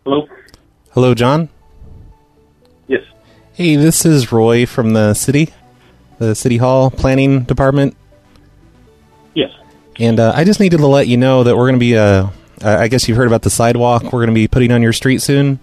Hello? Hello, John? Yes. Hey, this is Roy from the City Hall Planning Department. Yes. And I just needed to let you know that we're going to be, I guess you've heard about the sidewalk we're going to be putting on your street soon?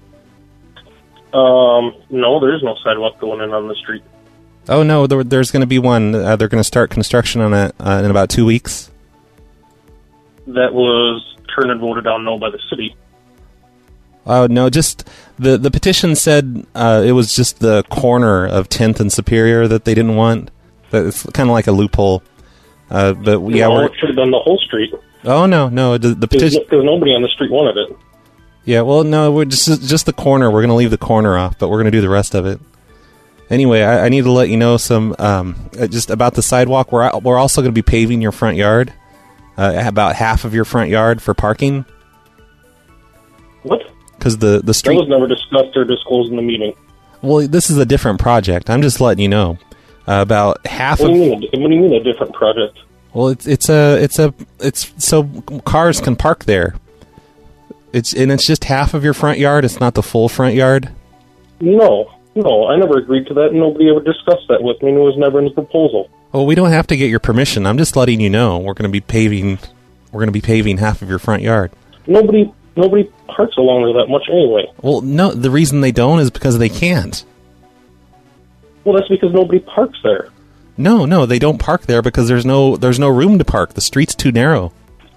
No, there is no sidewalk going in on the street. Oh, no, there's going to be one. They're going to start construction on it in about 2 weeks. That was turned and voted down no by the city. Oh, no, just the petition said it was just the corner of 10th and Superior that they didn't want. It's kind of like a loophole. But yeah, it should have done the whole street. Oh, no, the petition... Because nobody on the street wanted it. Yeah, well, no, we're just the corner. We're going to leave the corner off, but we're going to do the rest of it. Anyway, I need to let you know some just about the sidewalk. We're also going to be paving your front yard, about half of your front yard for parking. What? Because the street... That was never discussed or disclosed in the meeting. Well, this is a different project. I'm just letting you know. About half What do you mean a different project? Well, it's so cars can park there. It's just half of your front yard. It's not the full front yard. No, I never agreed to that, and nobody ever discussed that with me, and it was never in the proposal. Well, we don't have to get your permission. I'm just letting you know we're going to be paving half of your front yard. Nobody parks along there that much anyway. Well, no, the reason they don't is because they can't. Well, that's because nobody parks there. No, they don't park there because there's no room to park. The street's too narrow.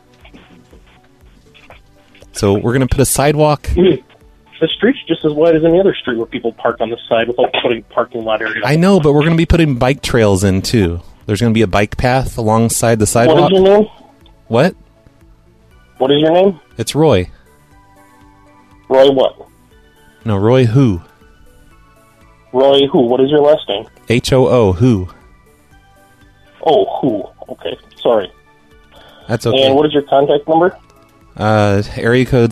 So we're going to put a sidewalk. The street's just as wide as any other street where people park on the side without putting parking lot area. I know, but we're going to be putting bike trails in too. There's going to be a bike path alongside the sidewalk. What is your name? What? What is your name? It's Roy. Roy what? No, Roy who? Roy who? What is your last name? H-O-O, who? Oh, who? Okay, sorry. That's okay. And what is your contact number? Area code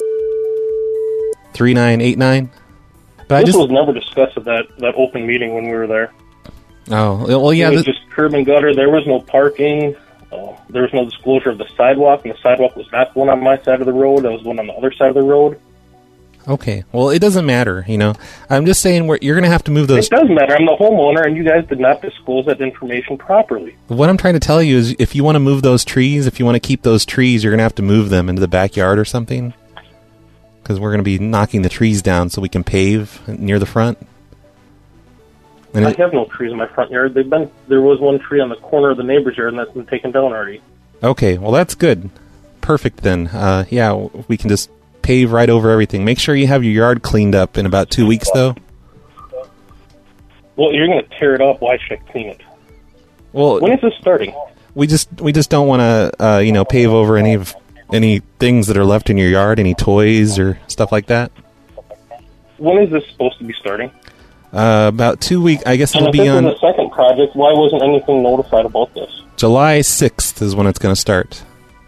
3989. But this was never discussed at that open meeting when we were there. Oh, well, yeah. It was just curb and gutter. There was no parking. There was no disclosure of the sidewalk, and the sidewalk was not going on my side of the road. It was going on the other side of the road. Okay. Well, it doesn't matter, I'm just saying you're going to have to move those... It does matter. I'm the homeowner, and you guys did not disclose that information properly. What I'm trying to tell you is if you want to move those trees, if you want to keep those trees, you're going to have to move them into the backyard or something. Because we're going to be knocking the trees down so we can pave near the front. And I have no trees in my front yard. There was one tree on the corner of the neighbor's yard, and that's been taken down already. Okay, well, that's good. Perfect, then. Yeah, we can just pave right over everything. Make sure you have your yard cleaned up in about 2 weeks, though. Well, you're going to tear it up. Why should I clean it? Well, when is this starting? We just don't want to, pave over any things that are left in your yard, any toys or stuff like that. When is this supposed to be starting? About 2 weeks. I guess it'll be on... the second project, why wasn't anything notified about this? July 6th is when it's going to start.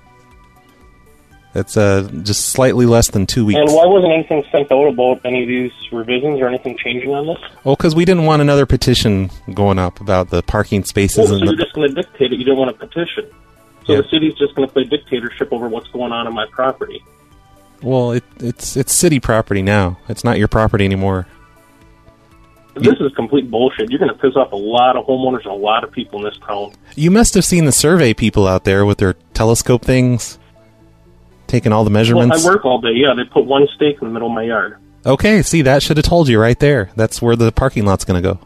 It's just slightly less than 2 weeks. And why wasn't anything sent out about any of these revisions or anything changing on this? Well, because we didn't want another petition going up about the parking spaces. So you're just going to dictate it. You didn't want a petition. So the city's just going to play dictatorship over what's going on my property. Well, it's city property now. It's not your property anymore. This is complete bullshit. You're going to piss off a lot of homeowners and a lot of people in this town. You must have seen the survey people out there with their telescope things, taking all the measurements. Well, I work all day, yeah. They put one stake in the middle of my yard. Okay, see, that should have told you right there. That's where the parking lot's going to go.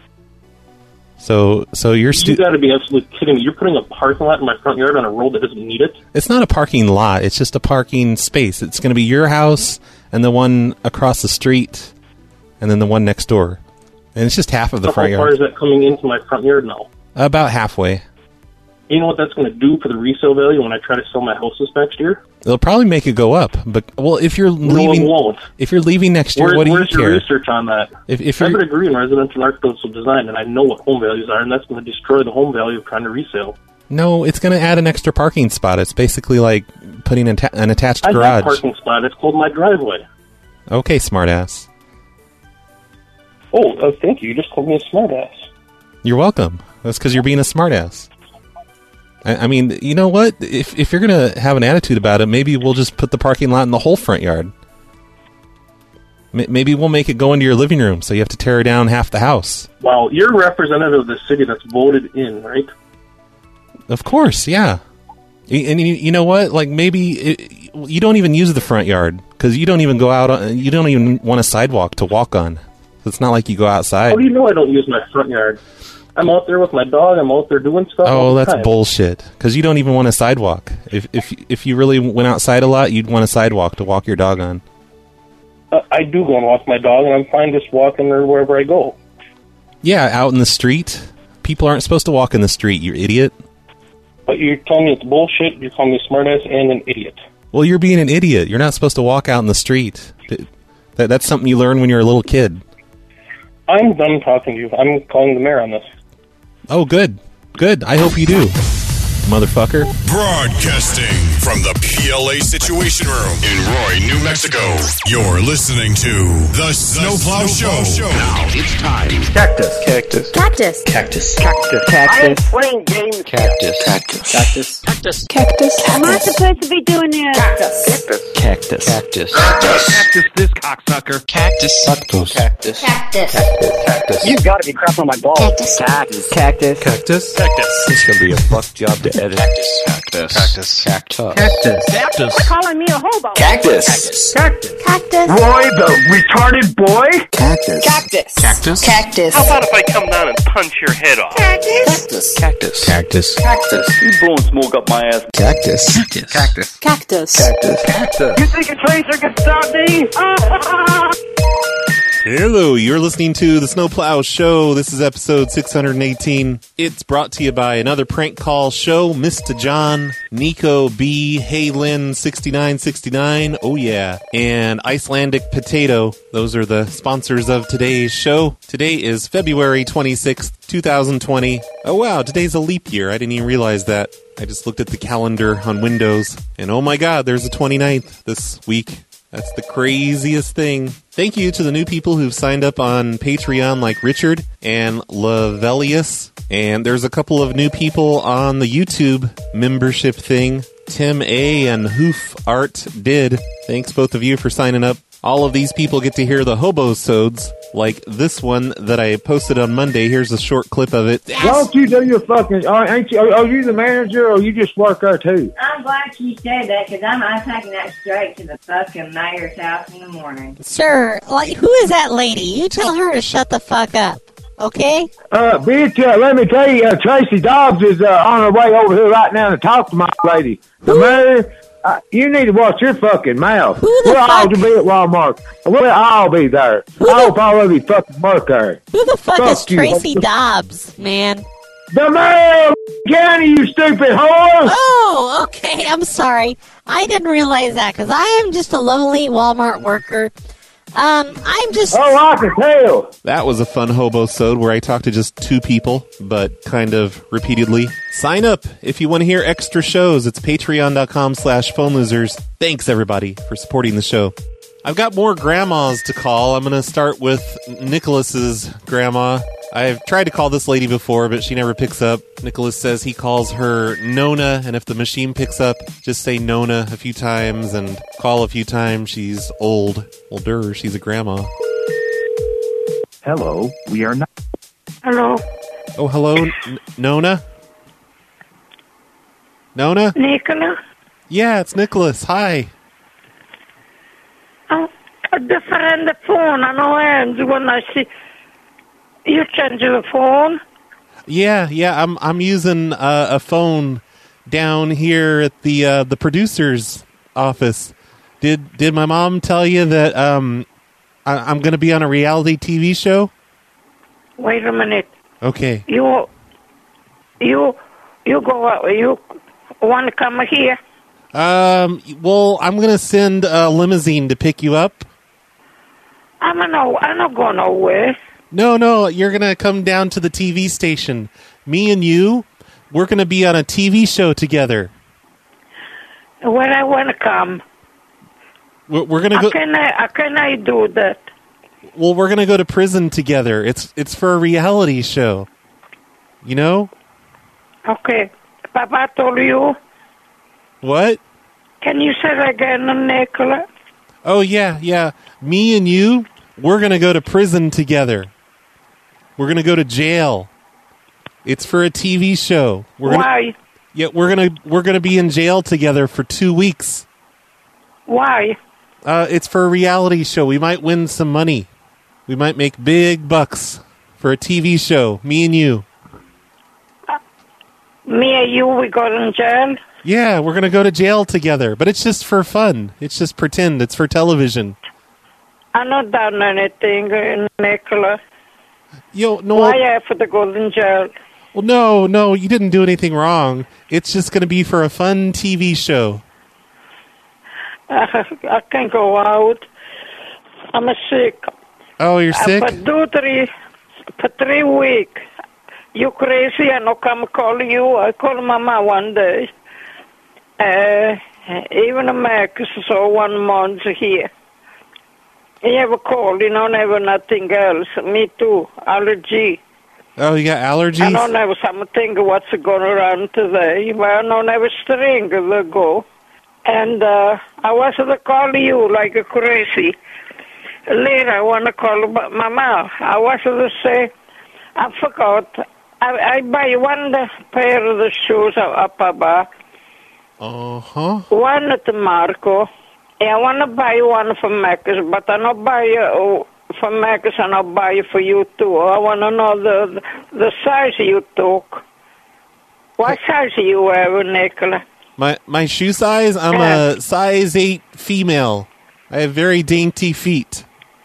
So you're... You got to be absolutely kidding me. You're putting a parking lot in my front yard on a road that doesn't need it? It's not a parking lot. It's just a parking space. It's going to be your house and the one across the street and then the one next door. And it's just half of the front yard. How far is that coming into my front yard now? About halfway. You know what that's going to do for the resale value when I try to sell my houses next year? It'll probably make it go up. But if you're leaving, it won't. If you're leaving next year, what do you care? Where's your research on that? If I have a degree in residential and architectural design, and I know what home values are, and that's going to destroy the home value of trying to resale. No, it's going to add an extra parking spot. It's basically like putting an attached garage. I have a parking spot. It's called my driveway. Okay, smartass. Oh, thank you. You just called me a smartass. You're welcome. That's because you're being a smartass. I mean, you know what? If you're going to have an attitude about it, maybe we'll just put the parking lot in the whole front yard. Maybe we'll make it go into your living room, so you have to tear down half the house. Well, you're representative of the city that's voted in, right? Of course, yeah. And you know what? Like, maybe you don't even use the front yard, because you don't even go out, you don't even want a sidewalk to walk on. It's not like you go outside. How do you know I don't use my front yard? I'm out there with my dog. I'm out there doing stuff. Oh, that's time. bullshit. Because you don't even want a sidewalk. If you really went outside a lot, you'd want a sidewalk to walk your dog on. I do go and walk my dog, and I'm fine just walking or wherever I go. Yeah, out in the street. People aren't supposed to walk in the street, you idiot. But you're telling me it's bullshit. You're calling me a smartass and an idiot. Well, you're being an idiot. You're not supposed to walk out in the street. That's something you learn when you're a little kid. I'm done talking to you. I'm calling the mayor on this. Oh, good. Good. I hope you do, motherfucker. Broadcasting from the PLA Situation Room in Roy, New Mexico. You're listening to The Snowplow Show. Now it's time. Cactus. Cactus. Cactus. Cactus. Cactus. I am playing games. Cactus. Cactus. Cactus. Cactus. Cactus. Am I supposed to be doing this? Cactus. Cactus. Cactus. Cactus. Cactus. This cocksucker. Cactus. Cactus. Cactus. Cactus. Cactus. You gotta be crapping on my balls. Cactus. Cactus. Cactus. Cactus. Cactus. It's gonna be a fuck job to edit. Cactus. Cactus. Cactus. Cactus. Cactus. Cactus. Calling me a hobo. Cactus. Cactus. Cactus. Roy, the retarded boy. Cactus. Cactus. Cactus. Cactus. How about if I come down and punch your head off? Cactus. Cactus. Cactus. Cactus. You blowing smoke up my ass. Cactus. Cactus. Cactus. Cactus. Cactus. Cactus. You think a tracer can stop me? Hello, you're listening to The Snowplow Show. This is episode 618. It's brought to you by another prank call show, Mr. John, Nico B, Hey Lynn 6969, oh yeah, and Icelandic Potato. Those are the sponsors of today's show. Today is February 26th, 2020. Oh wow, today's a leap year. I didn't even realize that. I just looked at the calendar on Windows, and oh my god, there's the 29th this week. That's the craziest thing. Thank you to the new people who've signed up on Patreon, like Richard and Lavelius. And there's a couple of new people on the YouTube membership thing. Tim A. and Hoof Art did. Thanks both of you for signing up. All of these people get to hear the hobo-sodes, like this one that I posted on Monday. Here's a short clip of it. Why don't you do your fucking... Ain't you, are you the manager, or you just work there, too? I'm glad you said that, because I'm taking that straight to the fucking mayor's house in the morning. Sir, like, who is that lady? You tell her to shut the fuck up, okay? Bitch, let me tell you, Tracy Dobbs is on her way over here right now to talk to my lady. The mayor... you need to watch your fucking mouth. We'll all be at Walmart. We'll all be there. I hope all of you fucking work there. Who the fuck is you. Tracy Dobbs, man? The mayor of county, you stupid whore! Oh, okay, I'm sorry. I didn't realize that, because I am just a lowly Walmart worker. I'm just... Oh, I can tell. That was a fun hobo-sode where I talked to just two people, but kind of repeatedly. Sign up if you want to hear extra shows. It's patreon.com/phone losers. Thanks, everybody, for supporting the show. I've got more grandmas to call. I'm going to start with Nicholas's grandma. I've tried to call this lady before, but she never picks up. Nicholas says he calls her Nona, and if the machine picks up, just say Nona a few times and call a few times. She's older. She's a grandma. Hello, we are not... Hello? Oh, hello, Nona? Nona? Nicola? Yeah, it's Nicholas. Hi. Oh, a different phone. I know hands when I see... You change the phone? Yeah, I'm using a phone down here at the producer's office. Did my mom tell you that I'm going to be on a reality TV show? Wait a minute. Okay. You go. You want to come here? Well, I'm going to send a limousine to pick you up. I'm not going nowhere. No, you're going to come down to the TV station. Me and you, we're going to be on a TV show together. When I want to come. We're going to go... How can I do that? Well, we're going to go to prison together. It's for a reality show. You know? Okay. Papa told you? What? Can you say that again, Nicola? Oh, yeah. Me and you, we're going to go to prison together. We're going to go to jail. It's for a TV show. Why? Yeah, we're gonna be in jail together for 2 weeks. Why? It's for a reality show. We might win some money. We might make big bucks for a TV show. Me and you. Me and you, we got in jail? Yeah, we're gonna go to jail together. But it's just for fun. It's just pretend. It's for television. I not done anything, Nicola. No. Why I have to go in jail? Well, no, you didn't do anything wrong. It's just going to be for a fun TV show. I can't go out. I'm sick. Oh, you're sick? For 3 weeks. You crazy? I no come call you. I call Mama one day. Even a Max so 1 month here. He have a cold, never nothing else. Me too. Allergy. Oh, you got allergies? I don't have something what's going around today. But I don't have a string to go. And I was to call you like a crazy. Later, I want to call Mama. I was to say, I forgot. I buy one pair of the shoes up above. Uh-huh. One at Marco. I want to buy one for Max, but I don't buy for Max and I'll buy it for you too. I want to know the size you took. What size you have, Nicola? My shoe size? I'm a size 8 female. I have very dainty feet.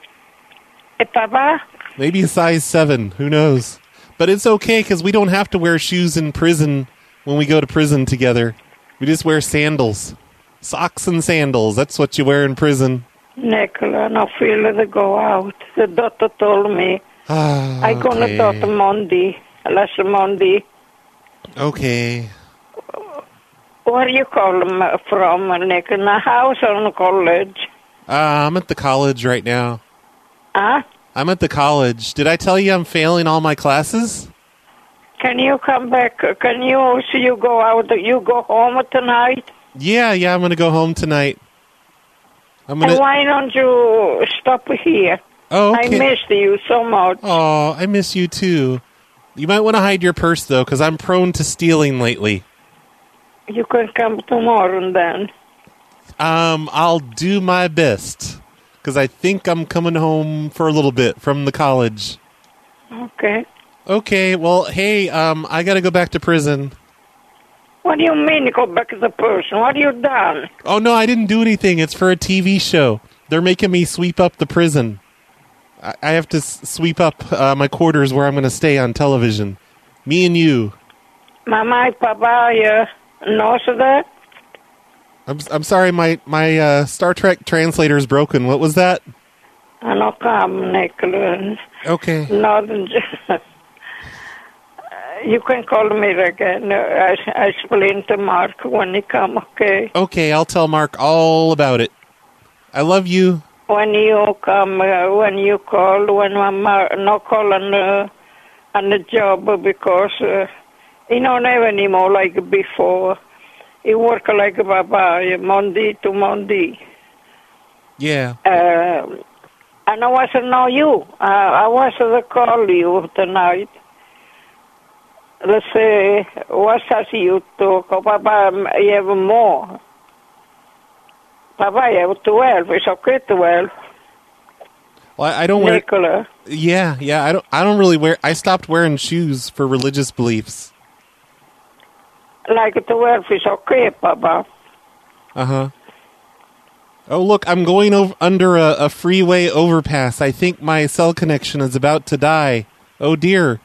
Papa? Maybe a size 7. Who knows? But it's okay because we don't have to wear shoes in prison when we go to prison together. We just wear sandals. Socks and sandals. That's what you wear in prison. Nicola, I don't feel to go out. The doctor told me. I go to Dr. Monday. Last Monday. Okay. Where you call from, Nicola? House or college? I'm at the college right now. Huh? I'm at the college. Did I tell you I'm failing all my classes? Can you come back? Can you go out? You go home tonight? Yeah, I'm going to go home tonight. And why don't you stop here? Oh, okay. I missed you so much. Oh, I miss you too. You might want to hide your purse, though, because I'm prone to stealing lately. You can come tomorrow then. I'll do my best, because I think I'm coming home for a little bit from the college. Okay. Okay, well, hey, I got to go back to prison. What do you mean you go back to the person? What have you done? Oh, no, I didn't do anything. It's for a TV show. They're making me sweep up the prison. I have to sweep up my quarters where I'm going to stay on television. Me and you. Mama and Papa knows that? I'm sorry, my Star Trek translator is broken. What was that? I don't come, Nicholas. Okay. Nothing. You can call me again. I explain to Mark when he come, okay? Okay, I'll tell Mark all about it. I love you. When you come, when you call, when I'm not calling on the job because he don't have anymore like before. He work like Baba, Monday to Monday. Yeah. And I was to know you. I was to call you tonight. Let's say, what does you talk? Papa, you have more. Papa, I have 12. It's okay, 12. Well, I don't wear. Nicola. Yeah. I don't really wear. I stopped wearing shoes for religious beliefs. Like 12 is okay, Papa. Uh-huh. Oh, look, I'm going under a freeway overpass. I think my cell connection is about to die. Oh, dear.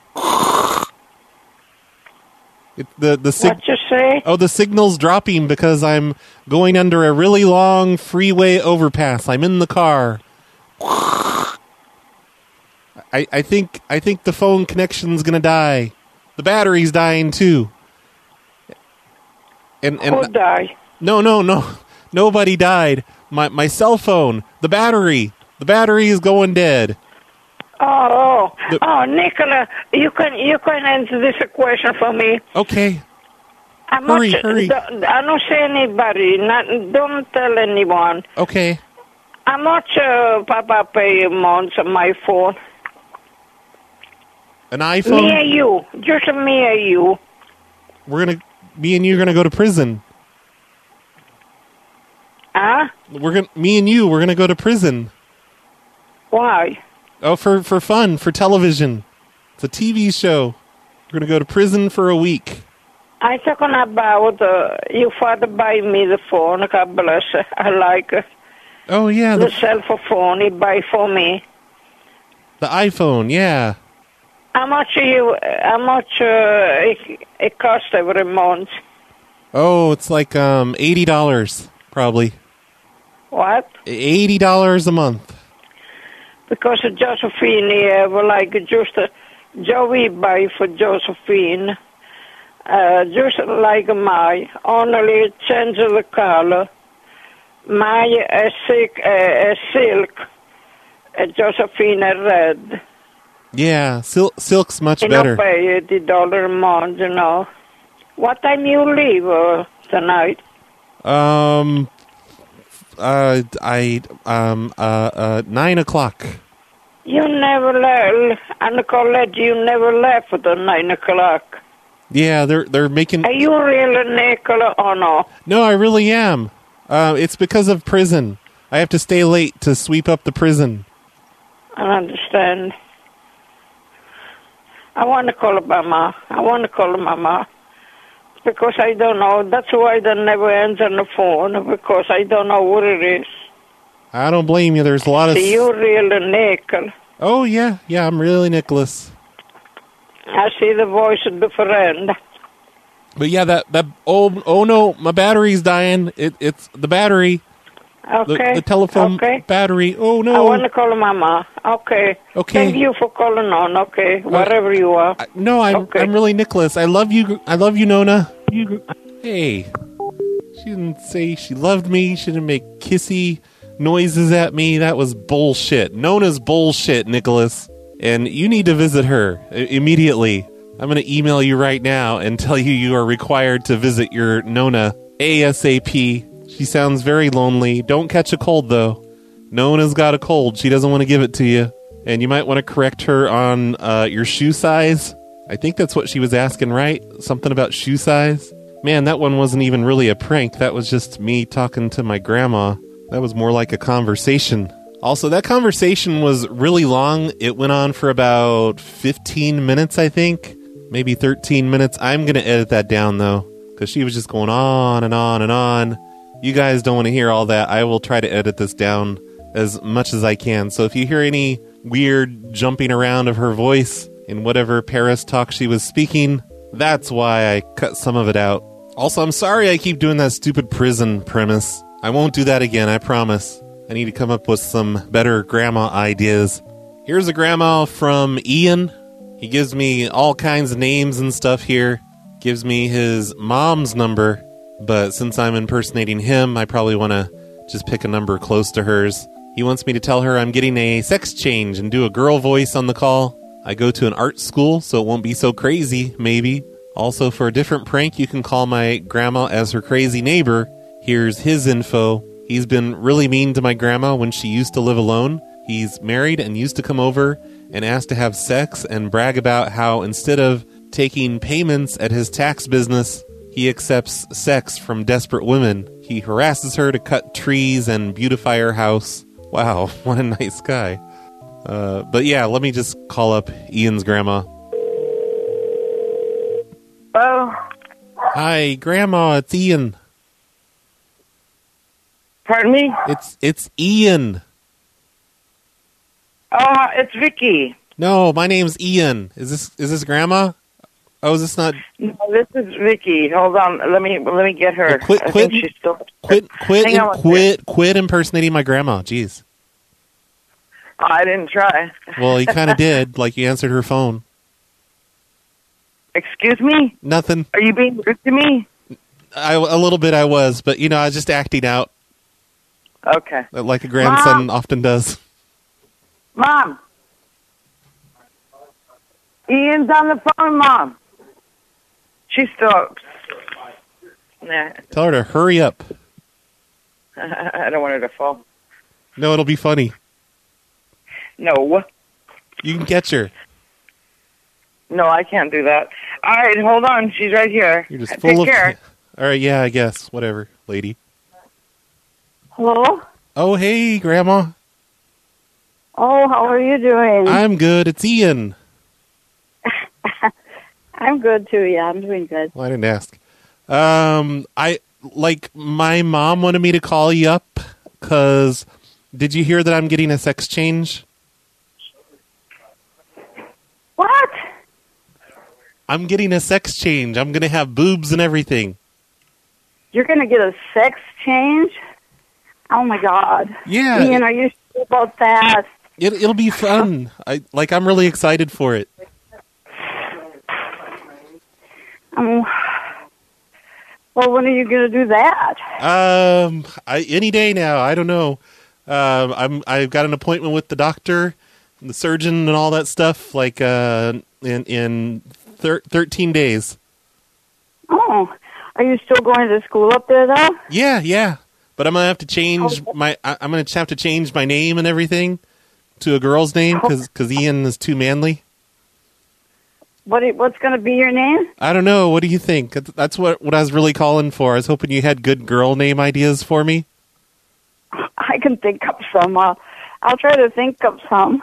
What you say? Oh, the signal's dropping because I'm going under a really long freeway overpass. I'm in the car. I think the phone connection's gonna die. The battery's dying too. And Who died? No. Nobody died. My cell phone, the battery is going dead. Oh, Nicola, you can answer this question for me. Okay. Hurry. I don't say anybody. Don't tell anyone. Okay. How much Papa pay a month on my phone? An iPhone? Me and you. Just me and you. Me and you are gonna go to prison. Huh? Me and you, we're gonna go to prison. Why? Oh, for fun, for television. It's a TV show. We're gonna go to prison for a week. I talking about your father buy me the phone. God bless. I like it. Oh yeah, the cell phone he buy for me. The iPhone, yeah. How much it costs every month? Oh, it's like $80 probably. What? $80 a month. Because Josephine have like just Joey buy for Josephine. Just like my only change the color. My silk, Josephine red. Yeah, silk's much you better. You pay $80 a month, you know. What time you leave tonight? 9 o'clock. You never left, and Colette, you never left at 9 o'clock. Yeah, they're making... Are you really Nicola or no? No, I really am. It's because of prison. I have to stay late to sweep up the prison. I understand. I want to call Mama. Because I don't know. That's why they never answer the phone, because I don't know what it is. I don't blame you. There's a lot of... So you're really Nickel. Oh, yeah. Yeah, I'm really Nicholas. I see the voice of the friend. But yeah, that oh no, my battery's dying. It's the battery. Okay. The telephone battery. Oh no. I want to call Mama. Okay. Thank you for calling on. Okay. Wherever you are. I'm really Nicholas. I love you, Nona. Hey. She didn't say she loved me. She didn't make kissy noises at me. That was bullshit. Nona's bullshit, Nicholas. And you need to visit her immediately. I'm going to email you right now and tell you are required to visit your Nona ASAP. She sounds very lonely. Don't catch a cold, though. Nona's got a cold. She doesn't want to give it to you. And you might want to correct her on your shoe size. I think that's what she was asking, right? Something about shoe size? Man, that one wasn't even really a prank. That was just me talking to my grandma. That was more like a conversation. Also, that conversation was really long. It went on for about 15 minutes, I think. Maybe 13 minutes. I'm going to edit that down, though, because she was just going on and on and on. You guys don't want to hear all that. I will try to edit this down as much as I can. So if you hear any weird jumping around of her voice in whatever Paris talk she was speaking, that's why I cut some of it out. Also, I'm sorry I keep doing that stupid prison premise. I won't do that again, I promise. I need to come up with some better grandma ideas. Here's a grandma from Ian. He gives me all kinds of names and stuff here. Gives me his mom's number. But since I'm impersonating him, I probably want to just pick a number close to hers. He wants me to tell her I'm getting a sex change and do a girl voice on the call. I go to an art school, so it won't be so crazy, maybe. Also, for a different prank, you can call my grandma as her crazy neighbor. Here's his info. He's been really mean to my grandma when she used to live alone. He's married and used to come over and ask to have sex and brag about how instead of taking payments at his tax business, he accepts sex from desperate women. He harasses her to cut trees and beautify her house. Wow, what a nice guy. But yeah, let me just call up Ian's grandma. Oh. Hi, Grandma, it's Ian. Pardon me? It's Ian. It's Vicky. No, my name's Ian. Is this Grandma? Oh, is this not? No, this is Vicky. Hold on, let me get her. Well, quit impersonating my grandma. Jeez. I didn't try. Well, you kind of did. Like you answered her phone. Excuse me? Nothing. Are you being rude to me? A little bit I was, but I was just acting out. Okay. Like a grandson often does. Mom. Ian's on the phone, Mom. She's still... Nah. Tell her to hurry up. I don't want her to fall. No, it'll be funny. No. You can catch her. No, I can't do that. All right, hold on. She's right here. You're just Take full care. of... All right, yeah, I guess. Whatever, lady. Hello? Oh, hey, Grandma. Oh, how are you doing? I'm good. It's Ian. I'm good, too. Yeah, I'm doing good. Well, I didn't ask. My mom wanted me to call you up because did you hear that I'm getting a sex change? What? I'm getting a sex change. I'm going to have boobs and everything. You're going to get a sex change? Oh, my God. Yeah. Ian, are you sure about that? It'll be fun. I'm really excited for it. Well, when are you going to do that? Any day now. I don't know. I've got an appointment with the doctor, and the surgeon, and all that stuff. In 13 days. Oh, are you still going to school up there though? Yeah. But I'm gonna have to change I'm gonna have to change my name and everything to a girl's name because Ian is too manly. What's going to be your name? I don't know. What do you think? That's what I was really calling for. I was hoping you had good girl name ideas for me. I can think up some. I'll try to think up some.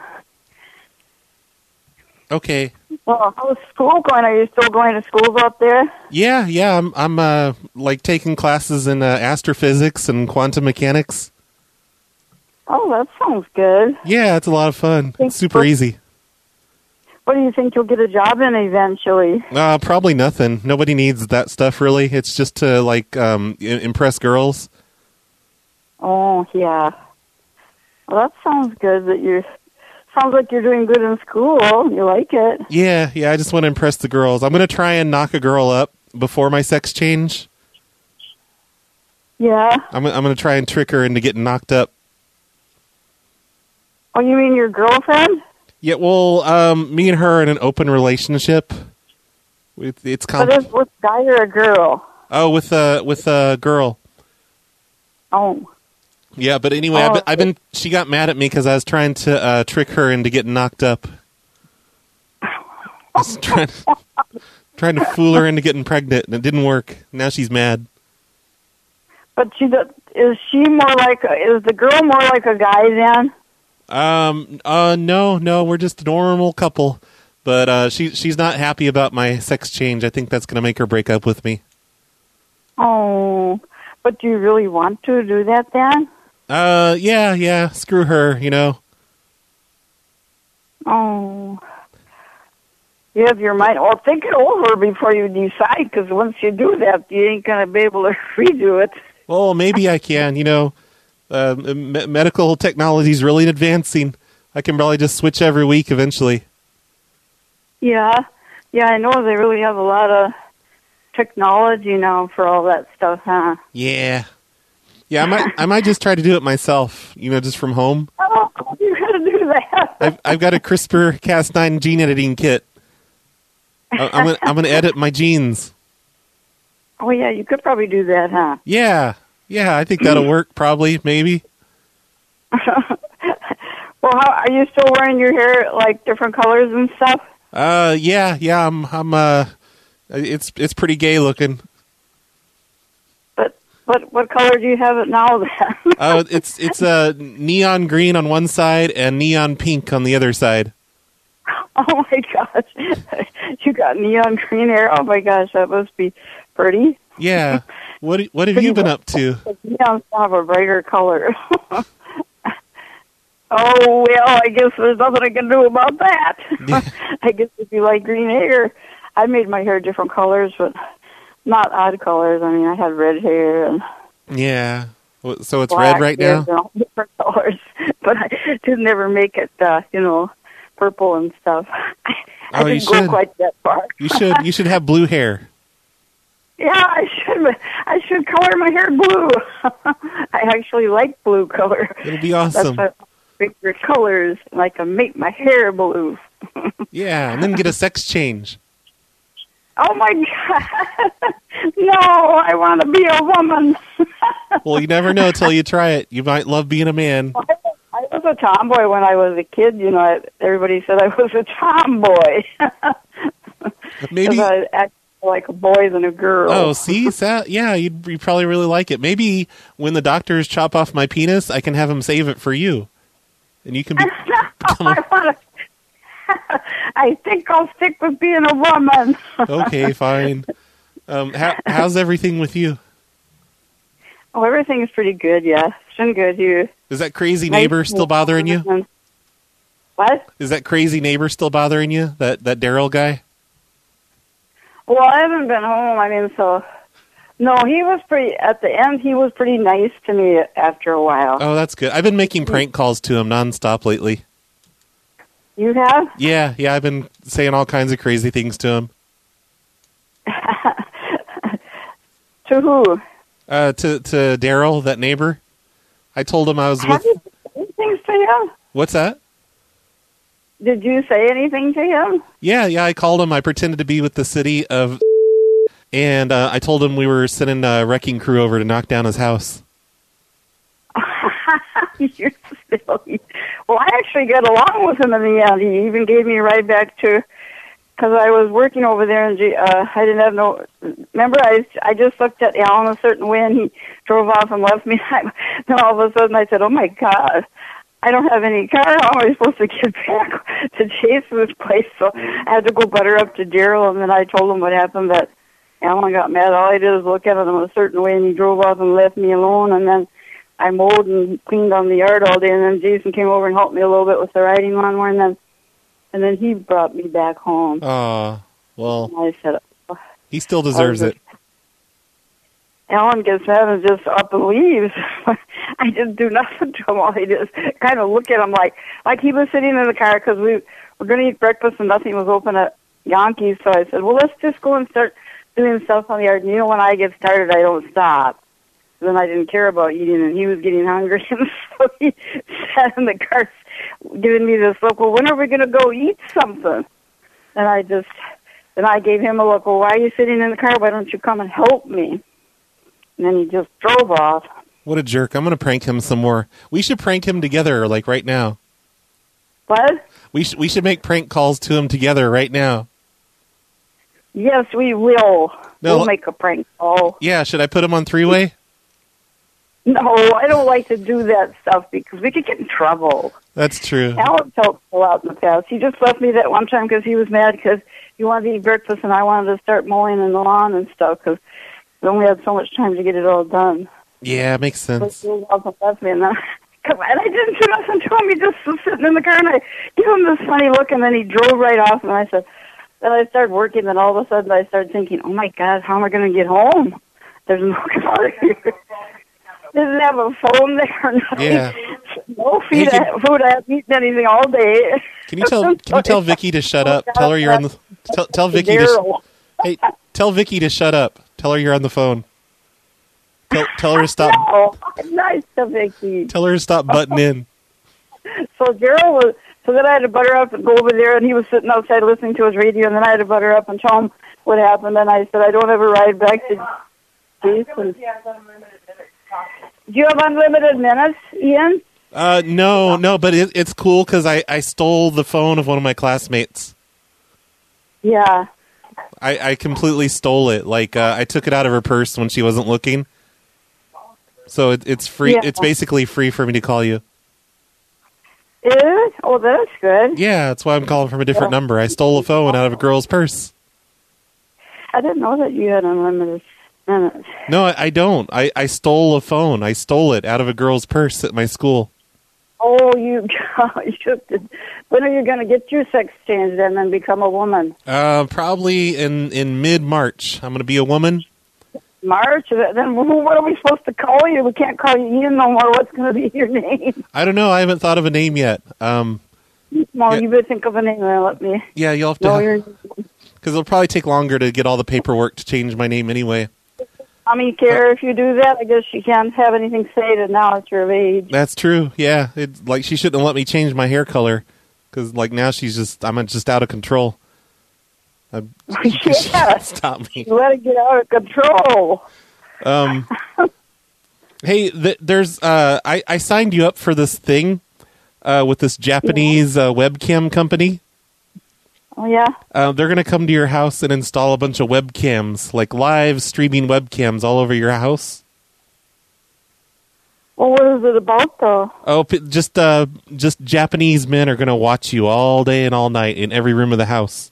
Okay. Well, how's school going? Are you still going to schools up there? Yeah. I'm taking classes in astrophysics and quantum mechanics. Oh, that sounds good. Yeah, it's a lot of fun. It's super easy. What do you think you'll get a job in eventually? Probably nothing. Nobody needs that stuff, really. It's just to, impress girls. Oh, yeah. Well, that sounds good. Sounds like you're doing good in school. You like it. Yeah, I just want to impress the girls. I'm going to try and knock a girl up before my sex change. Yeah? I'm going to try and trick her into getting knocked up. Oh, you mean your girlfriend? Yeah, well, me and her are in an open relationship. But it's with a guy or a girl? Oh, with a girl. Oh. Yeah, but anyway, she got mad at me because I was trying to trick her into getting knocked up. I was trying to fool her into getting pregnant, and it didn't work. Now she's mad. But is the girl more like a guy then? No, we're just a normal couple. But she's not happy about my sex change. I think that's going to make her break up with me. Oh, but do you really want to do that then? Yeah, screw her, Oh. You have your mind. Well, think it over before you decide, because once you do that, you ain't going to be able to redo it. Well, maybe I can, medical technology is really advancing. I can probably just switch every week eventually. Yeah, I know they really have a lot of technology now for all that stuff, huh? Yeah, I might just try to do it myself, just from home. Oh, you gotta do that. I've got a CRISPR-Cas9 gene editing kit. I'm gonna edit my genes. Oh yeah, you could probably do that, huh? Yeah, I think that'll work. Probably, maybe. Well, are you still wearing your hair like different colors and stuff? Yeah. I'm. It's pretty gay looking. But what color do you have it now then? It's neon green on one side and neon pink on the other side. Oh my gosh, you got neon green hair. Oh my gosh, that must be pretty. Yeah. What have you been up to? Neons have a brighter color. Oh, well, I guess there's nothing I can do about that. I guess if you like green hair, I made my hair different colors, but not odd colors. I mean, I had red hair and yeah. So it's red right now? And all different colors, but I did never make it, purple and stuff. I didn't go quite that far. You should have blue hair. Yeah, I should color my hair blue. I actually like blue color. It'll be awesome. That's my favorite colors. Like make my hair blue. Yeah, and then get a sex change. Oh my God! No, I want to be a woman. Well, you never know till you try it. You might love being a man. I a tomboy when I was a kid. You know, everybody said I was a tomboy. Maybe I acted like a boy than a girl. Oh, see, yeah, you'd probably really like it. Maybe when the doctors chop off my penis, I can have them save it for you, and you can be. I think I'll stick with being a woman. Okay, fine. How's everything with you? Oh, everything is pretty good. Yeah, it's been good. Is that crazy neighbor still bothering you? What? Is that crazy neighbor still bothering you? That Daryl guy? Well, I haven't been home. I mean, so no, he was pretty. At the end, he was pretty nice to me after a while. Oh, that's good. I've been making prank calls to him nonstop lately. You have? Yeah. I've been saying all kinds of crazy things to him. To who? To Daryl, that neighbor. I told him I was Have you said anything to him? What's that? Did you say anything to him? Yeah, I called him. I pretended to be with the city of... And I told him we were sending a wrecking crew over to knock down his house. You're silly. Well, I actually got along with him in the end. He even gave me a ride back to... Because I was working over there, and I didn't have no... Remember, I just looked at Alan a certain way, and he drove off and left me. Then all of a sudden, I said, oh, my God, I don't have any car. How am I supposed to get back to chase this place? So I had to go butter up to Daryl, and then I told him what happened, that Alan got mad. All I did was look at him a certain way, and he drove off and left me alone, and then I mowed and cleaned on the yard all day, and then Jason came over and helped me a little bit with the riding lawnmower, and then he brought me back home. Oh, well, I said, he still deserves it. Alan gets mad and just up and leaves. I didn't do nothing to him. All I did is kind of look at him like he was sitting in the car because we were going to eat breakfast and nothing was open at Yonkie's. So I said, well, let's just go and start doing stuff on the yard. And you know, when I get started, I don't stop. Then I didn't care about eating, and he was getting hungry, and so he sat in the car giving me this look, well, when are we going to go eat something? And I gave him a look, well, why are you sitting in the car? Why don't you come and help me? And then he just drove off. What a jerk. I'm going to prank him some more. We should prank him together, like right now. What? We should make prank calls to him together right now. Yes, we will. No, we'll make a prank call. Yeah, should I put him on three-way? No, I don't like to do that stuff because we could get in trouble. That's true. Alan's helped a lot in the past. He just left me that one time because he was mad because he wanted to eat breakfast and I wanted to start mowing in the lawn and stuff because we only had so much time to get it all done. Yeah, makes sense. He left me and then I didn't do nothing to him. He just was sitting in the car and I gave him this funny look and then he drove right off and I said, then I started working and all of a sudden I started thinking, oh my God, how am I going to get home? There's no car here. Didn't have a phone there or nothing. Yeah. No food. I haven't eaten anything all day. Can you tell Vicky to shut up? Tell her you're on the. Tell Vicky to. Hey, tell Vicky to shut up. Tell her you're on the phone. Tell her to stop. No, nice to Vicky. Tell her to stop butting in. So then I had to butter up and go over there, and he was sitting outside listening to his radio, and then I had to butter up and tell him what happened. And I said, I don't have a ride back to Jason. Do you have unlimited minutes, Ian? No, but it's cool because I stole the phone of one of my classmates. Yeah. I completely stole it. Like, I took it out of her purse when she wasn't looking. So it's free. Yeah. It's basically free for me to call you. Is it? Oh, that's good. Yeah, that's why I'm calling from a different number. I stole a phone out of a girl's purse. I didn't know that you had unlimited minutes. No, I don't. I stole a phone. I stole it out of a girl's purse at my school. Oh, you did. When are you going to get your sex changed and then become a woman? Probably in mid-March. I'm going to be a woman. March? Then what are we supposed to call you? We can't call you Ian no more. What's going to be your name? I don't know. I haven't thought of a name yet. No, yeah. You better think of a name and let me. Yeah, you'll have to. Because it'll probably take longer to get all the paperwork to change my name anyway. Mommy care if you do that. I guess she can't have anything stated now at your age. That's true. Yeah, she shouldn't have let me change my hair color because now I'm just out of control. Yeah, stop me. Let it get out of control. Hey, there's I signed you up for this thing. with this Japanese webcam company. Oh, yeah? They're going to come to your house and install a bunch of webcams, like live streaming webcams all over your house. Well, what is it about, though? Oh, just Japanese men are going to watch you all day and all night in every room of the house.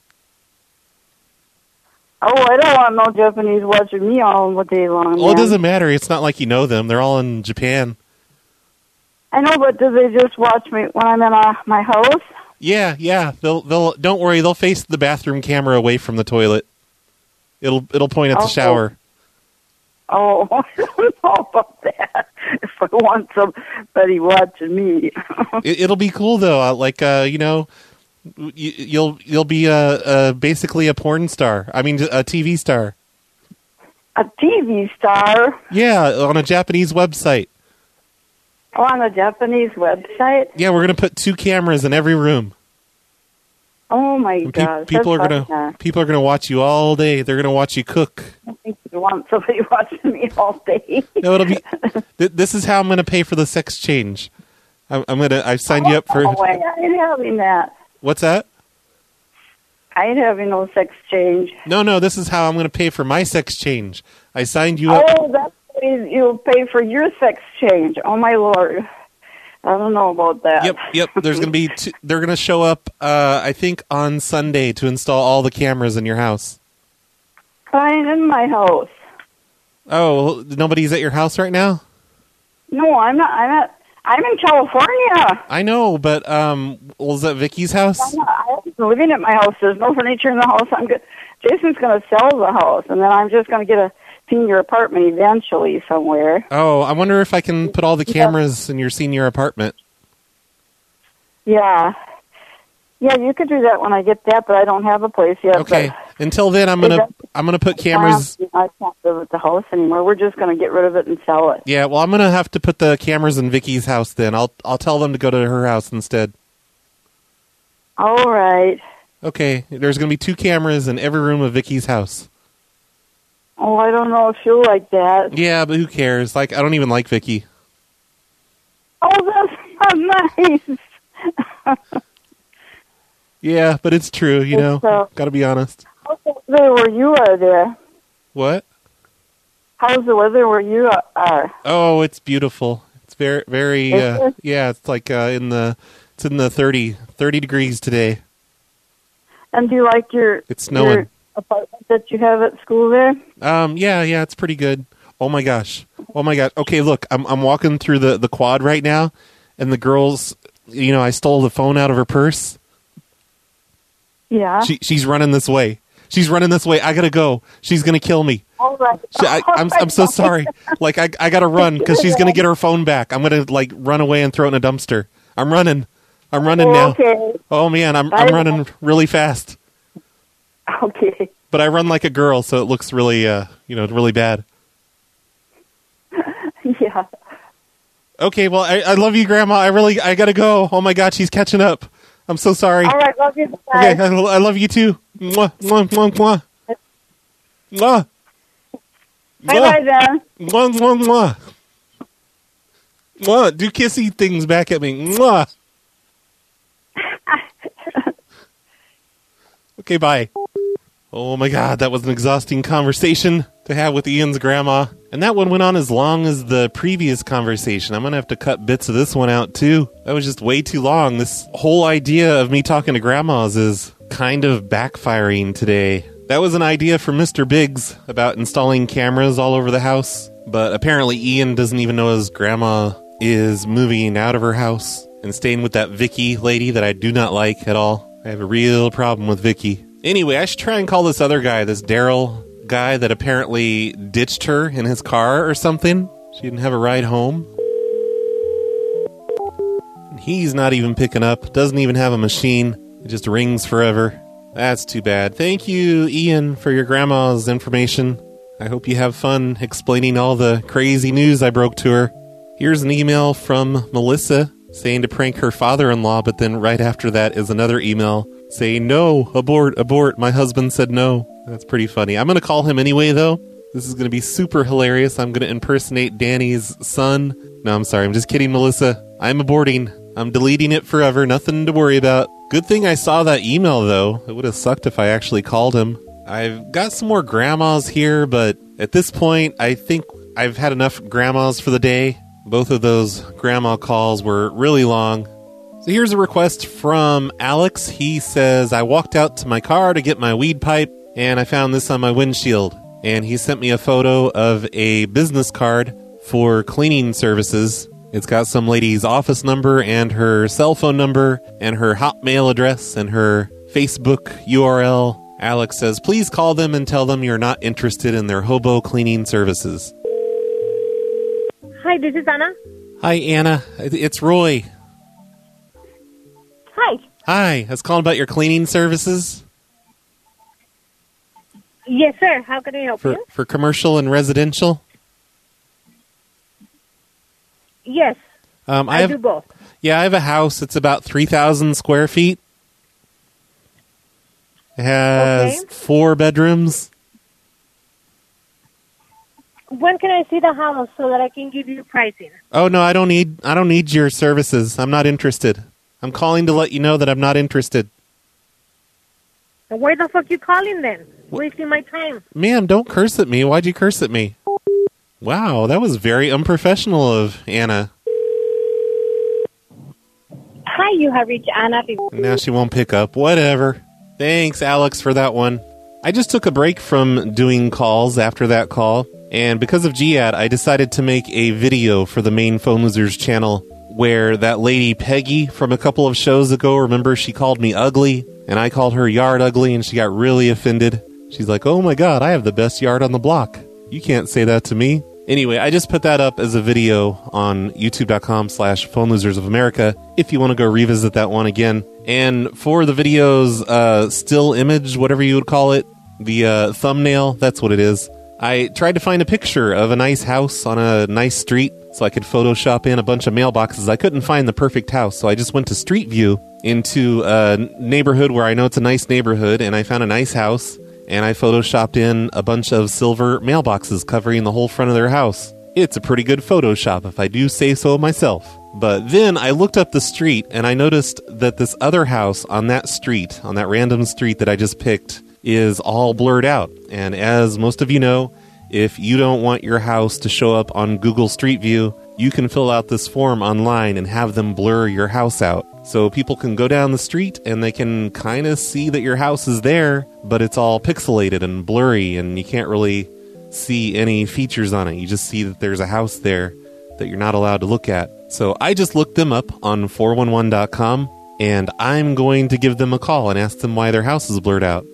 Oh, I don't want no Japanese watching me all day long. Well, it doesn't matter. It's not like you know them. They're all in Japan. I know, but do they just watch me when I'm in my house? Yeah. They'll don't worry. They'll face the bathroom camera away from the toilet. It'll point at the shower. Oh, I don't know about that. If I want somebody watching me, It'll be cool though. You'll be basically a porn star. I mean, a TV star. A TV star? Yeah, on a Japanese website. Oh, on a Japanese website? Yeah, we're gonna put 2 cameras in every room. Oh my God! People are gonna watch you all day. They're gonna watch you cook. I think you want somebody watching me all day. No, it'll be. This is how I'm gonna pay for the sex change. I've signed you up for. Oh, I ain't having that. What's that? I ain't having no sex change. No. This is how I'm gonna pay for my sex change. I signed you up. Oh, that's you'll pay for your sex change. Oh my Lord. I don't know about that. Yep. There's going to be they're going to show up, I think, on Sunday to install all the cameras in your house. I'm in my house. Oh, nobody's at your house right now? No, I'm not. I'm in California. I know, but was that Vicky's house? I'm living at my house. There's no furniture in the house. Jason's going to sell the house, and then I'm just going to get a senior apartment eventually somewhere. Oh, I wonder if I can put all the cameras in your senior apartment. Yeah, you could do that when I get that, but I don't have a place yet. Okay. Until then, I'm gonna put cameras. I can't live at the house anymore. We're just gonna get rid of it and sell it. Yeah, well, I'm gonna have to put the cameras in Vicky's house. Then I'll tell them to go to her house instead. All right. Okay. There's gonna be 2 cameras in every room of Vicky's house. Oh, I don't know if you'll like that. Yeah, but who cares? Like, I don't even like Vicky. Oh, that's not nice. Yeah, but it's true, Gotta be honest. How's the weather where you are there? What? How's the weather where you are? Oh, it's beautiful. It's very, yeah, it's like in the 30 degrees today. And do you like it's snowing. Your apartment that you have at school there? Yeah, it's pretty good. Oh my gosh. Okay, look, I'm walking through the quad right now, and the girls, I stole the phone out of her purse. Yeah. She's running this way. I gotta go. She's gonna kill me. All right. I'm so sorry. Like, I gotta run because she's gonna get her phone back. I'm gonna run away and throw it in a dumpster. I'm running now. Okay. Oh man, I'm running really fast. Okay. But I run like a girl, so it looks really, really bad. Yeah. Okay, well, I love you, Grandma. I gotta go. Oh my God, she's catching up. I'm so sorry. All right, love you. Bye. Okay, I love you too. Mwah, mwah, mwah, mwah. Mwah. Bye-bye then. Mwah, mwah, mwah. Mwah. Do kissy things back at me. Mwah. Okay, bye. Oh my God, that was an exhausting conversation to have with Ian's grandma. And that one went on as long as the previous conversation. I'm going to have to cut bits of this one out too. That was just way too long. This whole idea of me talking to grandmas is kind of backfiring today. That was an idea from Mr. Biggs about installing cameras all over the house. But apparently Ian doesn't even know his grandma is moving out of her house and staying with that Vicky lady that I do not like at all. I have a real problem with Vicky. Anyway, I should try and call this other guy, this Daryl guy that apparently ditched her in his car or something. She didn't have a ride home. He's not even picking up. Doesn't even have a machine. It just rings forever. That's too bad. Thank you, Ian, for your grandma's information. I hope you have fun explaining all the crazy news I broke to her. Here's an email from Melissa saying to prank her father-in-law, but then right after that is another email saying, no, abort, my husband said no. That's pretty funny. I'm going to call him anyway, though. This is going to be super hilarious. I'm going to impersonate Danny's son. No, I'm sorry. I'm just kidding, Melissa. I'm aborting. I'm deleting it forever. Nothing to worry about. Good thing I saw that email, though. It would have sucked if I actually called him. I've got some more grandmas here, but at this point, I think I've had enough grandmas for the day. Both of those grandma calls were really long. So here's a request from Alex. He says, I walked out to my car to get my weed pipe, and I found this on my windshield. And he sent me a photo of a business card for cleaning services. It's got some lady's office number and her cell phone number and her Hotmail address and her Facebook URL. Alex says, please call them and tell them you're not interested in their hobo cleaning services. Hi, this is Anna. Hi, Anna. It's Roy. Hi. Hi. I was calling about your cleaning services. Yes, sir. How can I help you? For commercial and residential? Yes. I do both. Yeah, I have a house. It's about 3,000 square feet. It has 4 bedrooms. When can I see the house so that I can give you pricing? Oh no, I don't need your services. I'm not interested. I'm calling to let you know that I'm not interested. And why the fuck you calling then? Wasting my time. Ma'am, don't curse at me. Why'd you curse at me? Wow, that was very unprofessional of Anna. Hi, you have reached Anna. Now she won't pick up. Whatever. Thanks, Alex, for that one. I just took a break from doing calls after that call, and because of Giad, I decided to make a video for the main Phone Losers channel where that lady Peggy from a couple of shows ago, remember she called me ugly, and I called her yard ugly, and she got really offended. She's like, oh my god, I have the best yard on the block. You can't say that to me. Anyway, I just put that up as a video on youtube.com/Phone Losers of America if you want to go revisit that one again. And for the video's still image, whatever you would call it, the thumbnail, that's what it is. I tried to find a picture of a nice house on a nice street so I could Photoshop in a bunch of mailboxes. I couldn't find the perfect house, so I just went to Street View into a neighborhood where I know it's a nice neighborhood, and I found a nice house. And I photoshopped in a bunch of silver mailboxes covering the whole front of their house. It's a pretty good Photoshop, if I do say so myself. But then I looked up the street, and I noticed that this other house on that street, on that random street that I just picked, is all blurred out. And as most of you know, if you don't want your house to show up on Google Street View, you can fill out this form online and have them blur your house out. So people can go down the street and they can kind of see that your house is there, but it's all pixelated and blurry and you can't really see any features on it. You just see that there's a house there that you're not allowed to look at. So I just looked them up on 411.com and I'm going to give them a call and ask them why their house is blurred out.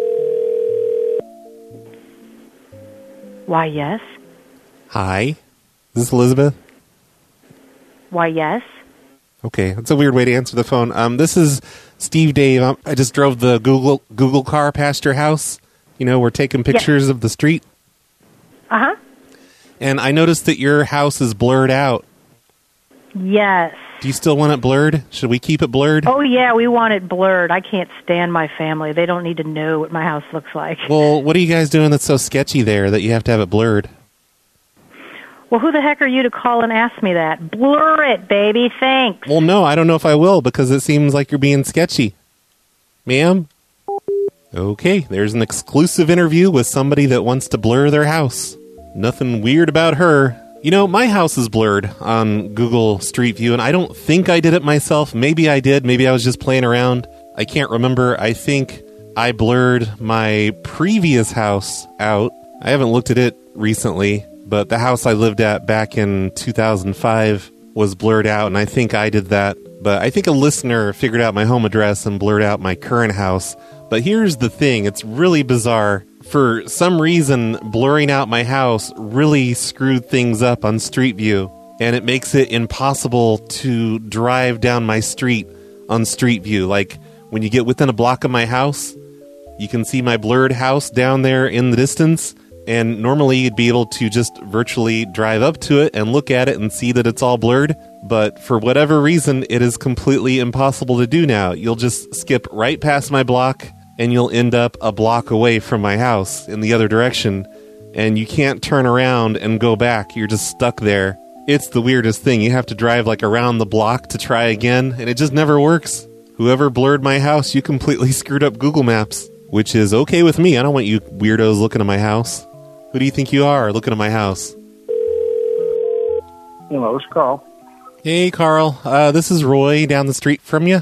Why, yes. Hi. Is this Elizabeth? Why, yes. Okay, that's a weird way to answer the phone. This is Steve Dave. I just drove the Google car past your house. You know, we're taking pictures of the street. Uh-huh. And I noticed that your house is blurred out. Yes. Do you still want it blurred? Should we keep it blurred? Oh, yeah, we want it blurred. I can't stand my family. They don't need to know what my house looks like. Well, what are you guys doing that's so sketchy there that you have to have it blurred? Well, who the heck are you to call and ask me that? Blur it, baby. Thanks. Well, no, I don't know if I will because it seems like you're being sketchy. Ma'am? Okay, there's an exclusive interview with somebody that wants to blur their house. Nothing weird about her. You know, my house is blurred on Google Street View, and I don't think I did it myself. Maybe I did. Maybe I was just playing around. I can't remember. I think I blurred my previous house out. I haven't looked at it recently. But the house I lived at back in 2005 was blurred out, and I think I did that. But I think a listener figured out my home address and blurred out my current house. But here's the thing. It's really bizarre. For some reason, blurring out my house really screwed things up on Street View, and it makes it impossible to drive down my street on Street View. Like, when you get within a block of my house, you can see my blurred house down there in the distance. And normally you'd be able to just virtually drive up to it and look at it and see that it's all blurred. But for whatever reason, it is completely impossible to do now. You'll just skip right past my block and you'll end up a block away from my house in the other direction. And you can't turn around and go back. You're just stuck there. It's the weirdest thing. You have to drive like around the block to try again, and it just never works. Whoever blurred my house, you completely screwed up Google Maps, which is okay with me. I don't want you weirdos looking at my house. Who do you think you are looking at my house? Hello, it's Carl. Hey, Carl. This is Roy down the street from you.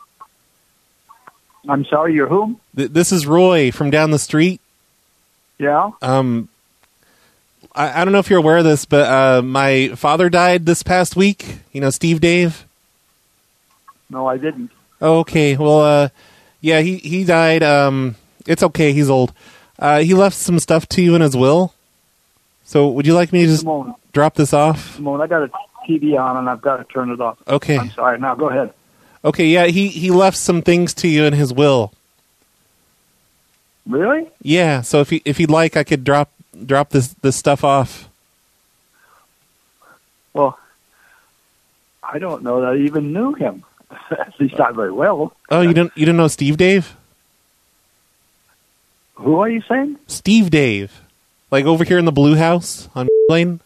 I'm sorry, you're whom? This is Roy from down the street. Yeah? I don't know if you're aware of this, but my father died this past week. You know, Steve Dave? No, I didn't. Oh, okay. Well, yeah, he died. It's okay. He's old. He left some stuff to you in his will. So would you like me to just drop this off? Simone, I got a TV on and I've got to turn it off. Okay. I'm sorry. Now go ahead. Okay, yeah, he left some things to you in his will. Really? Yeah, so if you'd like, I could drop this stuff off. Well, I don't know that I even knew him. At least not very well. Oh, you didn't know Steve Dave? Who are you saying? Steve Dave. Like over here in the Blue House on Lane?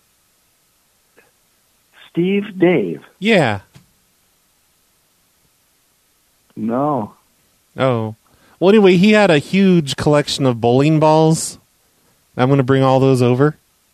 Steve Dave? Yeah. No. Oh. Well, anyway, he had a huge collection of bowling balls. I'm going to bring all those over.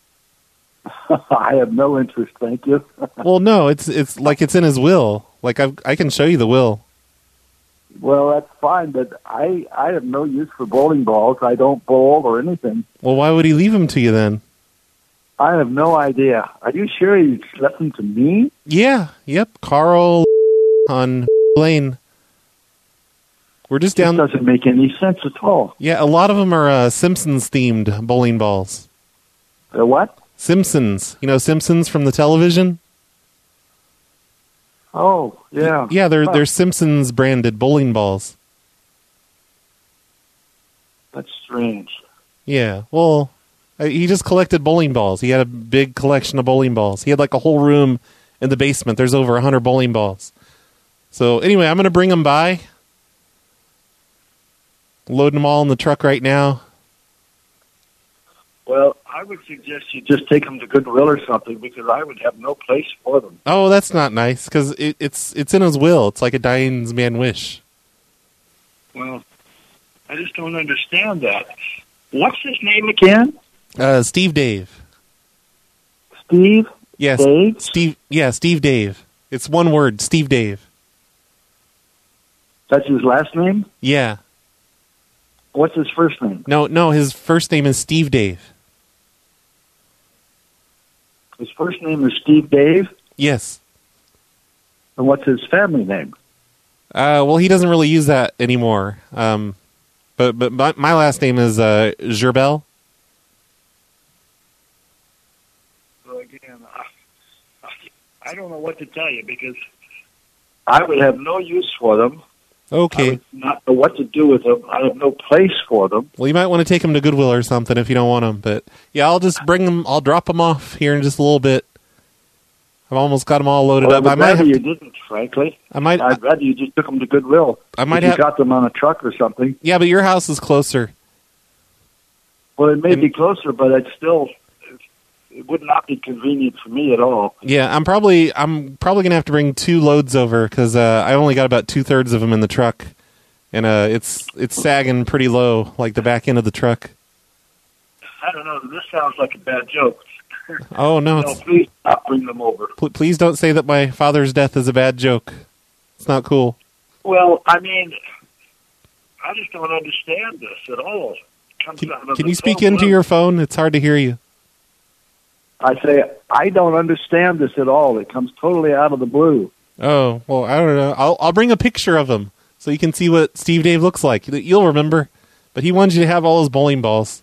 I have no interest, thank you. Well, no, it's like it's in his will. Like I can show you the will. Well, that's fine, but I have no use for bowling balls. I don't bowl or anything. Well, why would he leave them to you then? I have no idea. Are you sure he left them to me? Yeah. Yep. Carl on Lane. We're just down. This doesn't make any sense at all. Yeah, a lot of them are Simpsons-themed bowling balls. What? Simpsons. You know Simpsons from the television? Oh, yeah. Yeah, they're Simpsons-branded bowling balls. That's strange. Yeah, well, he just collected bowling balls. He had a big collection of bowling balls. He had like a whole room in the basement. There's over 100 bowling balls. So anyway, I'm going to bring them by. Loading them all in the truck right now. Well, I would suggest you just take them to Goodwill or something because I would have no place for them. Oh, that's not nice because it's in his will. It's like a dying man's wish. Well, I just don't understand that. What's his name again? Steve Dave. Steve? Yes. Dave? Steve. Yeah, Steve Dave. It's one word, Steve Dave. That's his last name? Yeah. What's his first name? No, his first name is Steve Dave. His first name is Steve Dave? Yes. And what's his family name? Well, he doesn't really use that anymore. But my last name is Gerbel. So again, I don't know what to tell you because I would have no use for them. Okay. I would not know what to do with them. I have no place for them. Well, you might want to take them to Goodwill or something if you don't want them. But yeah, I'll just bring them. I'll drop them off here in just a little bit. I've almost got them all loaded up. I'd rather you didn't, frankly. I'd rather you just took them to Goodwill. If you got them on a truck or something. Yeah, but your house is closer. Well, it may be closer, but it would not be convenient for me at all. Yeah, I'm probably gonna have to bring 2 loads over because I only got about 2/3 of them in the truck, and it's sagging pretty low, like the back end of the truck. I don't know. This sounds like a bad joke. Oh no! No, please stop bringing them over. Please don't say that my father's death is a bad joke. It's not cool. Well, I mean, I just don't understand this at all. Can you speak into your phone? It's hard to hear you. I say, I don't understand this at all. It comes totally out of the blue. Oh, well, I don't know. I'll bring a picture of him so you can see what Steve Dave looks like. You'll remember. But he wanted you to have all his bowling balls.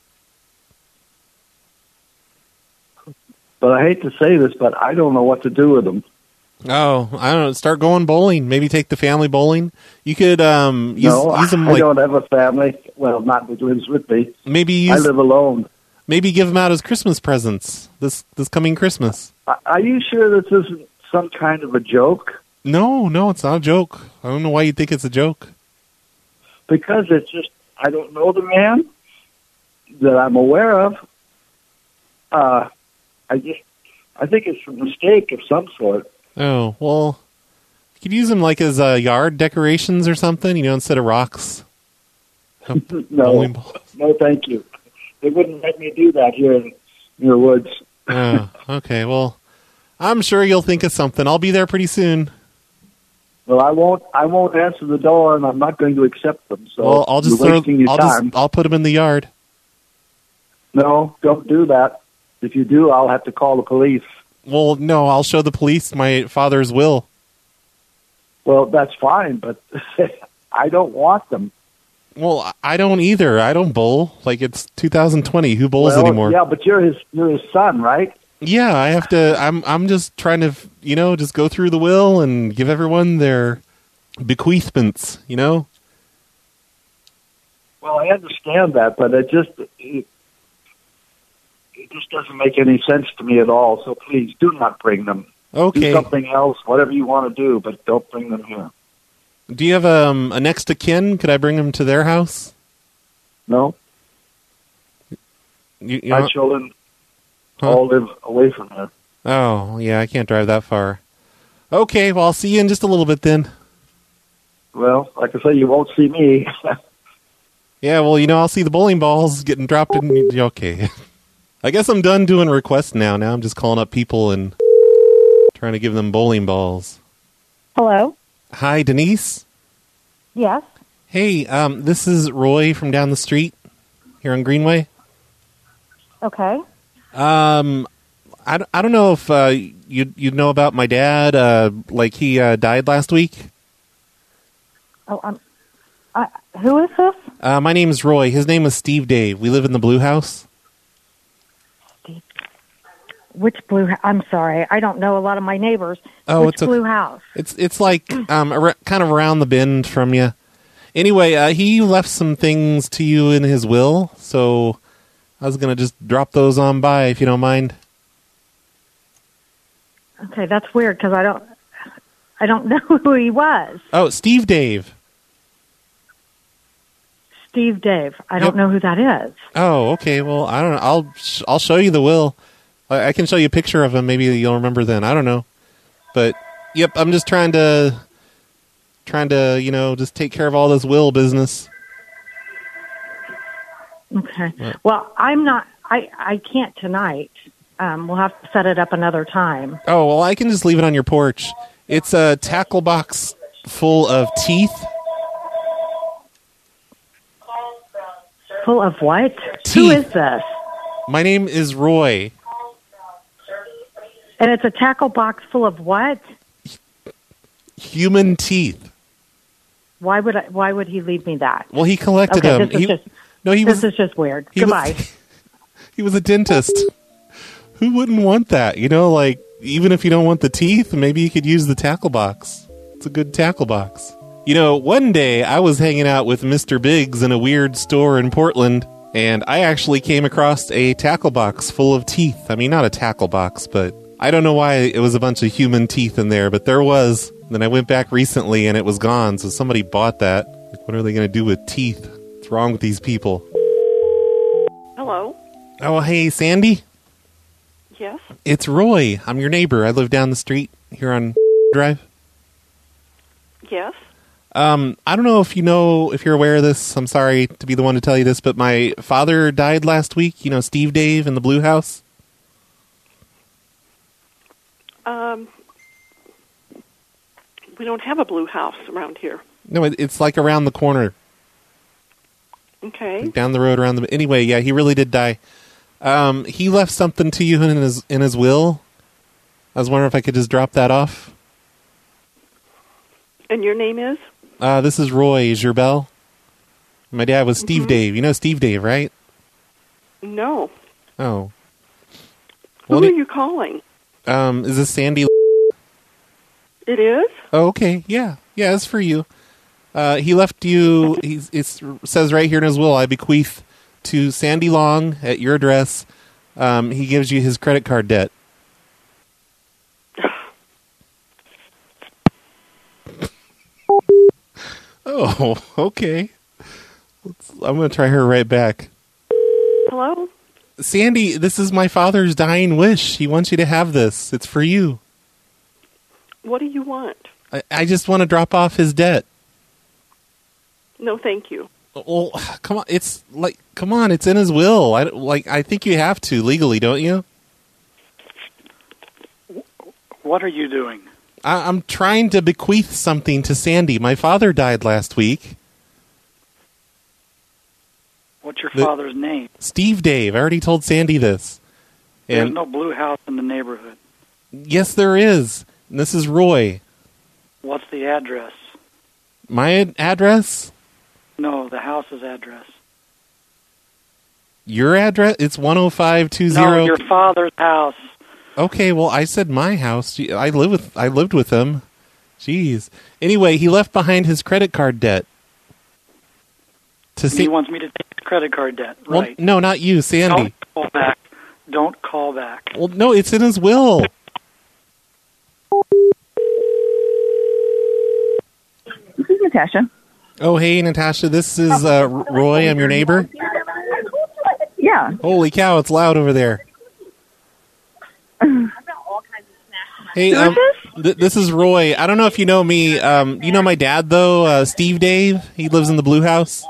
But I hate to say this, but I don't know what to do with them. Oh, I don't know. Start going bowling. Maybe take the family bowling. You could use them. I don't have a family. Well, not that lives with me. Maybe I live alone. Maybe give them out as Christmas presents this coming Christmas. Are you sure this isn't some kind of a joke? No, it's not a joke. I don't know why you think it's a joke. Because it's just, I don't know the man that I'm aware of. I I think it's a mistake of some sort. Oh, well, you could use them like as yard decorations or something, instead of rocks. No, thank you. They wouldn't let me do that here in your woods. Oh, okay. Well, I'm sure you'll think of something. I'll be there pretty soon. Well, I won't answer the door, and I'm not going to accept them. So well, I'll just I'll put them in the yard. No, don't do that. If you do, I'll have to call the police. Well, no, I'll show the police my father's will. Well, that's fine, but I don't want them. Well, I don't either. I don't bowl. Like, it's 2020. Who bowls anymore? Yeah, but you're his son, right? Yeah, I have to. I'm just trying to, just go through the will and give everyone their bequeathments. Well, I understand that, but it just doesn't make any sense to me at all. So please do not bring them. Okay. Do something else, whatever you want to do, but don't bring them here. Do you have a next of kin? Could I bring them to their house? No. My children all live away from here. Oh, yeah, I can't drive that far. Okay, well, I'll see you in just a little bit then. Well, like I say, you won't see me. Yeah, well, I'll see the bowling balls getting dropped in. Okay. I guess I'm done doing requests now. Now I'm just calling up people and trying to give them bowling balls. Hello? Hi, Denise? Yes? Hey, this is Roy from down the street here on Greenway. Okay. I don't know if you know about my dad, like he died last week. Oh, who is this? My name is Roy. His name is Steve Dave. We live in the Blue House. Which blue? I'm sorry, I don't know a lot of my neighbors. Oh, Which blue house? It's like kind of around the bend from you. Anyway, he left some things to you in his will, so I was gonna just drop those on by if you don't mind. Okay, that's weird because I don't know who he was. Oh, Steve Dave. Steve Dave. I don't know who that is. Oh, okay. Well, I don't know. I'll show you the will. I can show you a picture of him. Maybe you'll remember then. I don't know. But, yep, I'm just trying to, just take care of all this will business. Okay. Well, I'm not, I can't tonight. We'll have to set it up another time. Oh, well, I can just leave it on your porch. It's a tackle box full of teeth. Full of what? Teeth. Who is this? My name is Roy. And it's a tackle box full of what? Human teeth. Why would he leave me that? Well, he collected them. This is just weird. Goodbye. He was a dentist. Who wouldn't want that? Even if you don't want the teeth, maybe you could use the tackle box. It's a good tackle box. One day I was hanging out with Mr. Biggs in a weird store in Portland, and I actually came across a tackle box full of teeth. I mean, not a tackle box, but I don't know why it was a bunch of human teeth in there, but there was. Then I went back recently and it was gone, so somebody bought that. What are they going to do with teeth? What's wrong with these people? Hello? Oh, hey, Sandy? Yes? It's Roy. I'm your neighbor. I live down the street here on Drive. Yes? I don't know if you're aware of this. I'm sorry to be the one to tell you this, but my father died last week. Steve Dave in the Blue House. We don't have a blue house around here. No, it's like around the corner. Okay. Like down the road around the... Anyway, yeah, he really did die. He left something to you in his will. I was wondering if I could just drop that off. And your name is? This is Roy. Is your bell? My dad was Steve Dave. You know Steve Dave, right? No. Oh. Who are you calling? Is this Sandy? It is? Oh, okay. Yeah. Yeah, it's for you. He left you, it says right here in his will, I bequeath to Sandy Long at your address. He gives you his credit card debt. Oh, okay. I'm going to try her right back. Hello? Sandy, this is my father's dying wish. He wants you to have this. It's for you. What do you want? I just want to drop off his debt. No, thank you. Well, come on. It's in his will. I think you have to legally, don't you? What are you doing? I'm trying to bequeath something to Sandy. My father died last week. What's your father's name? Steve Dave. I already told Sandy this. There's no blue house in the neighborhood. Yes, there is. And this is Roy. What's the address? My address? No, the house's address. Your address? It's 10520. No, your father's house. Okay, well, I said my house. I lived with him. Jeez. Anyway, he left behind his credit card debt. He wants me to take his credit card debt, right? Well, no, not you, Sandy. Don't call back. Don't call back. Well, no, it's in his will. This is Natasha. Oh, hey, Natasha. This is Roy. I'm your neighbor. Yeah. Holy cow, it's loud over there. Hey, this is Roy. I don't know if you know me. You know my dad, though, Steve Dave? He lives in the Blue House.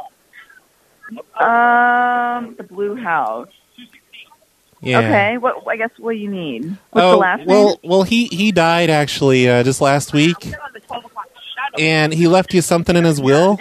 The Blue House. Yeah. Okay. What do you need? What's the last name? Well, he died actually just last week, and he left you something in his will.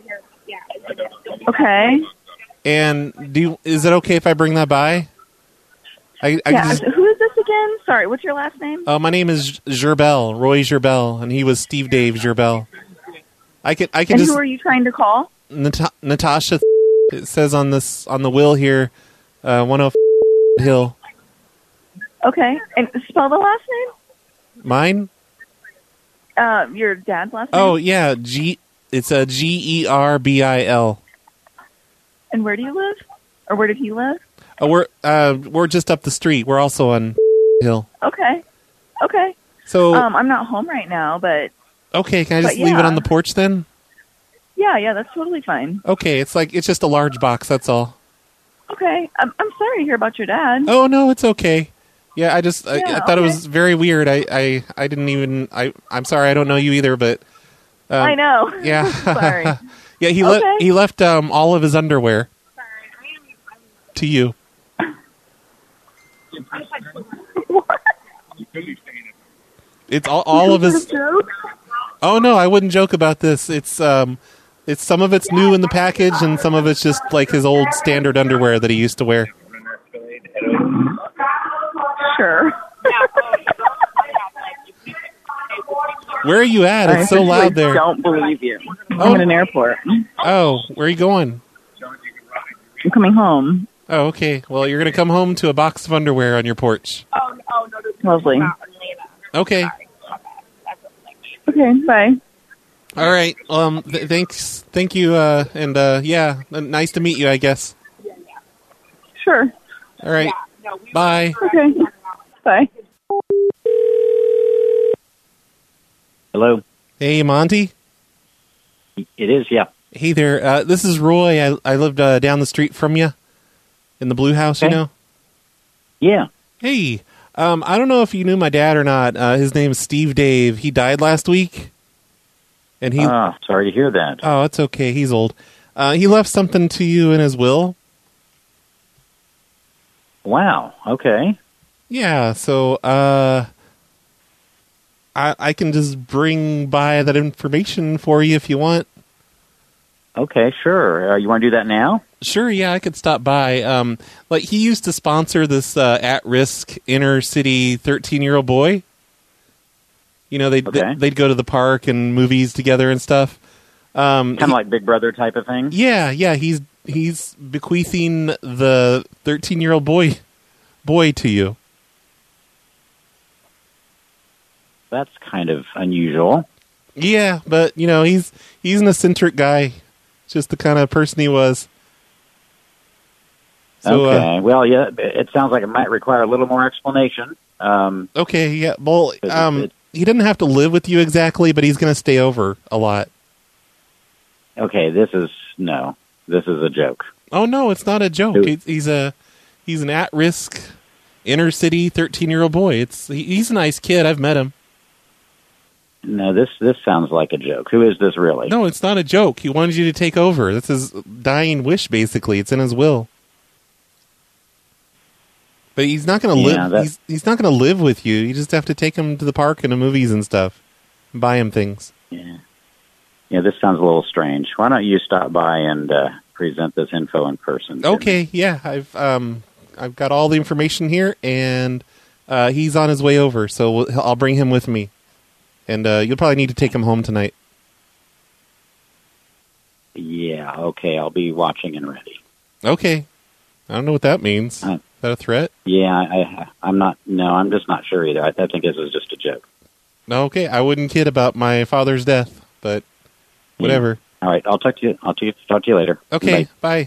Okay. And is it okay if I bring that by? Who is this again? Sorry, what's your last name? My name is Gerbel, Roy Gerbel, and he was Steve Dave Gerbel. I can and just. Who are you trying to call? Natasha. It says on the will here, 105 Hill. Okay, and spell the last name. Mine? Your dad's last name. Oh yeah, it's a Gerbil. And where do you live? Or where did he live? Oh, we're just up the street. We're also on Hill. Okay. So I'm not home right now, but okay, can I just leave it on the porch then? Yeah, that's totally fine. Okay, it's just a large box. That's all. Okay, I'm sorry to hear about your dad. Oh no, it's okay. Yeah, I thought it was very weird. I didn't even. I'm sorry. I don't know you either, but I know. Yeah. Sorry. Yeah, he left all of his underwear to you. What? It's all of his. Oh no, I wouldn't joke about this. It's some of it's new in the package, and some of it's just like his old standard underwear that he used to wear. Sure. Where are you at? It's so loud there. I don't believe you. I'm at an airport. Oh, where are you going? I'm coming home. Oh, okay. Well, you're going to come home to a box of underwear on your porch. Lovely. Okay. Okay, bye. All right. Thanks. Thank you. And yeah, nice to meet you, I guess. Sure. All right. Bye. Okay. Bye. Hello. Hey, Monty. It is, yeah. Hey there. This is Roy. I lived down the street from you in the Blue House, you know? Yeah. Hey. I don't know if you knew my dad or not. His name's Steve Dave. He died last week. And he. Sorry to hear that. Oh, it's okay. He's old. He left something to you in his will. Wow. Okay. Yeah. So, I can just bring by that information for you if you want. Okay, sure. You want to do that now? Sure, yeah, I could stop by. Like, he used to sponsor this at-risk inner-city 13-year-old boy. You know, they'd go to the park and movies together and stuff. Kind of like Big Brother type of thing? Yeah, he's bequeathing the 13-year-old boy to you. That's kind of unusual. Yeah, but, you know, he's an eccentric guy. Just the kind of person he was. So, okay. Well, yeah, it sounds like it might require a little more explanation. Okay, yeah. Well, he didn't have to live with you exactly, but he's going to stay over a lot. Okay, this is a joke. Oh no, it's not a joke. He's a He's an at-risk, inner-city 13-year-old boy. He's a nice kid. I've met him. No, this sounds like a joke. Who is this really? No, it's not a joke. He wanted you to take over. That's his dying wish, basically. It's in his will. But he's not going to live. He's not going to live with you. You just have to take him to the park and the movies and stuff, and buy him things. Yeah. Yeah, this sounds a little strange. Why don't you stop by and present this info in person? Okay. Yeah, I've got all the information here, and he's on his way over. So I'll bring him with me, and you'll probably need to take him home tonight. Yeah. Okay. I'll be watching and ready. Okay. I don't know what that means. Is that a threat? Yeah, I'm not. No, I'm just not sure either. I think this is just a joke. Okay, I wouldn't kid about my father's death, but whatever. All right, I'll talk to you. Talk to you later. Okay, bye.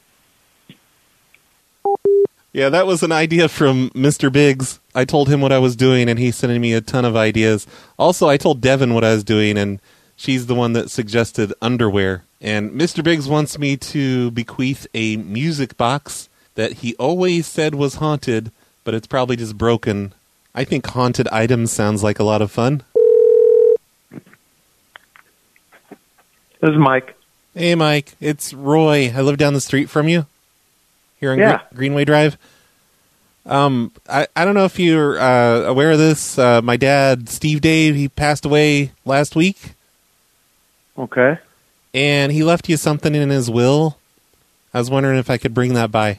Yeah, that was an idea from Mr. Biggs. I told him what I was doing, and he's sending me a ton of ideas. Also, I told Devin what I was doing, and she's the one that suggested underwear. And Mr. Biggs wants me to bequeath a music box that he always said was haunted, but it's probably just broken. I think haunted items sounds like a lot of fun. This is Mike. Hey, Mike. It's Roy. I live down the street from you here on Greenway Drive. I don't know if you're aware of this. My dad, Steve Dave, he passed away last week. Okay. And he left you something in his will. I was wondering if I could bring that by.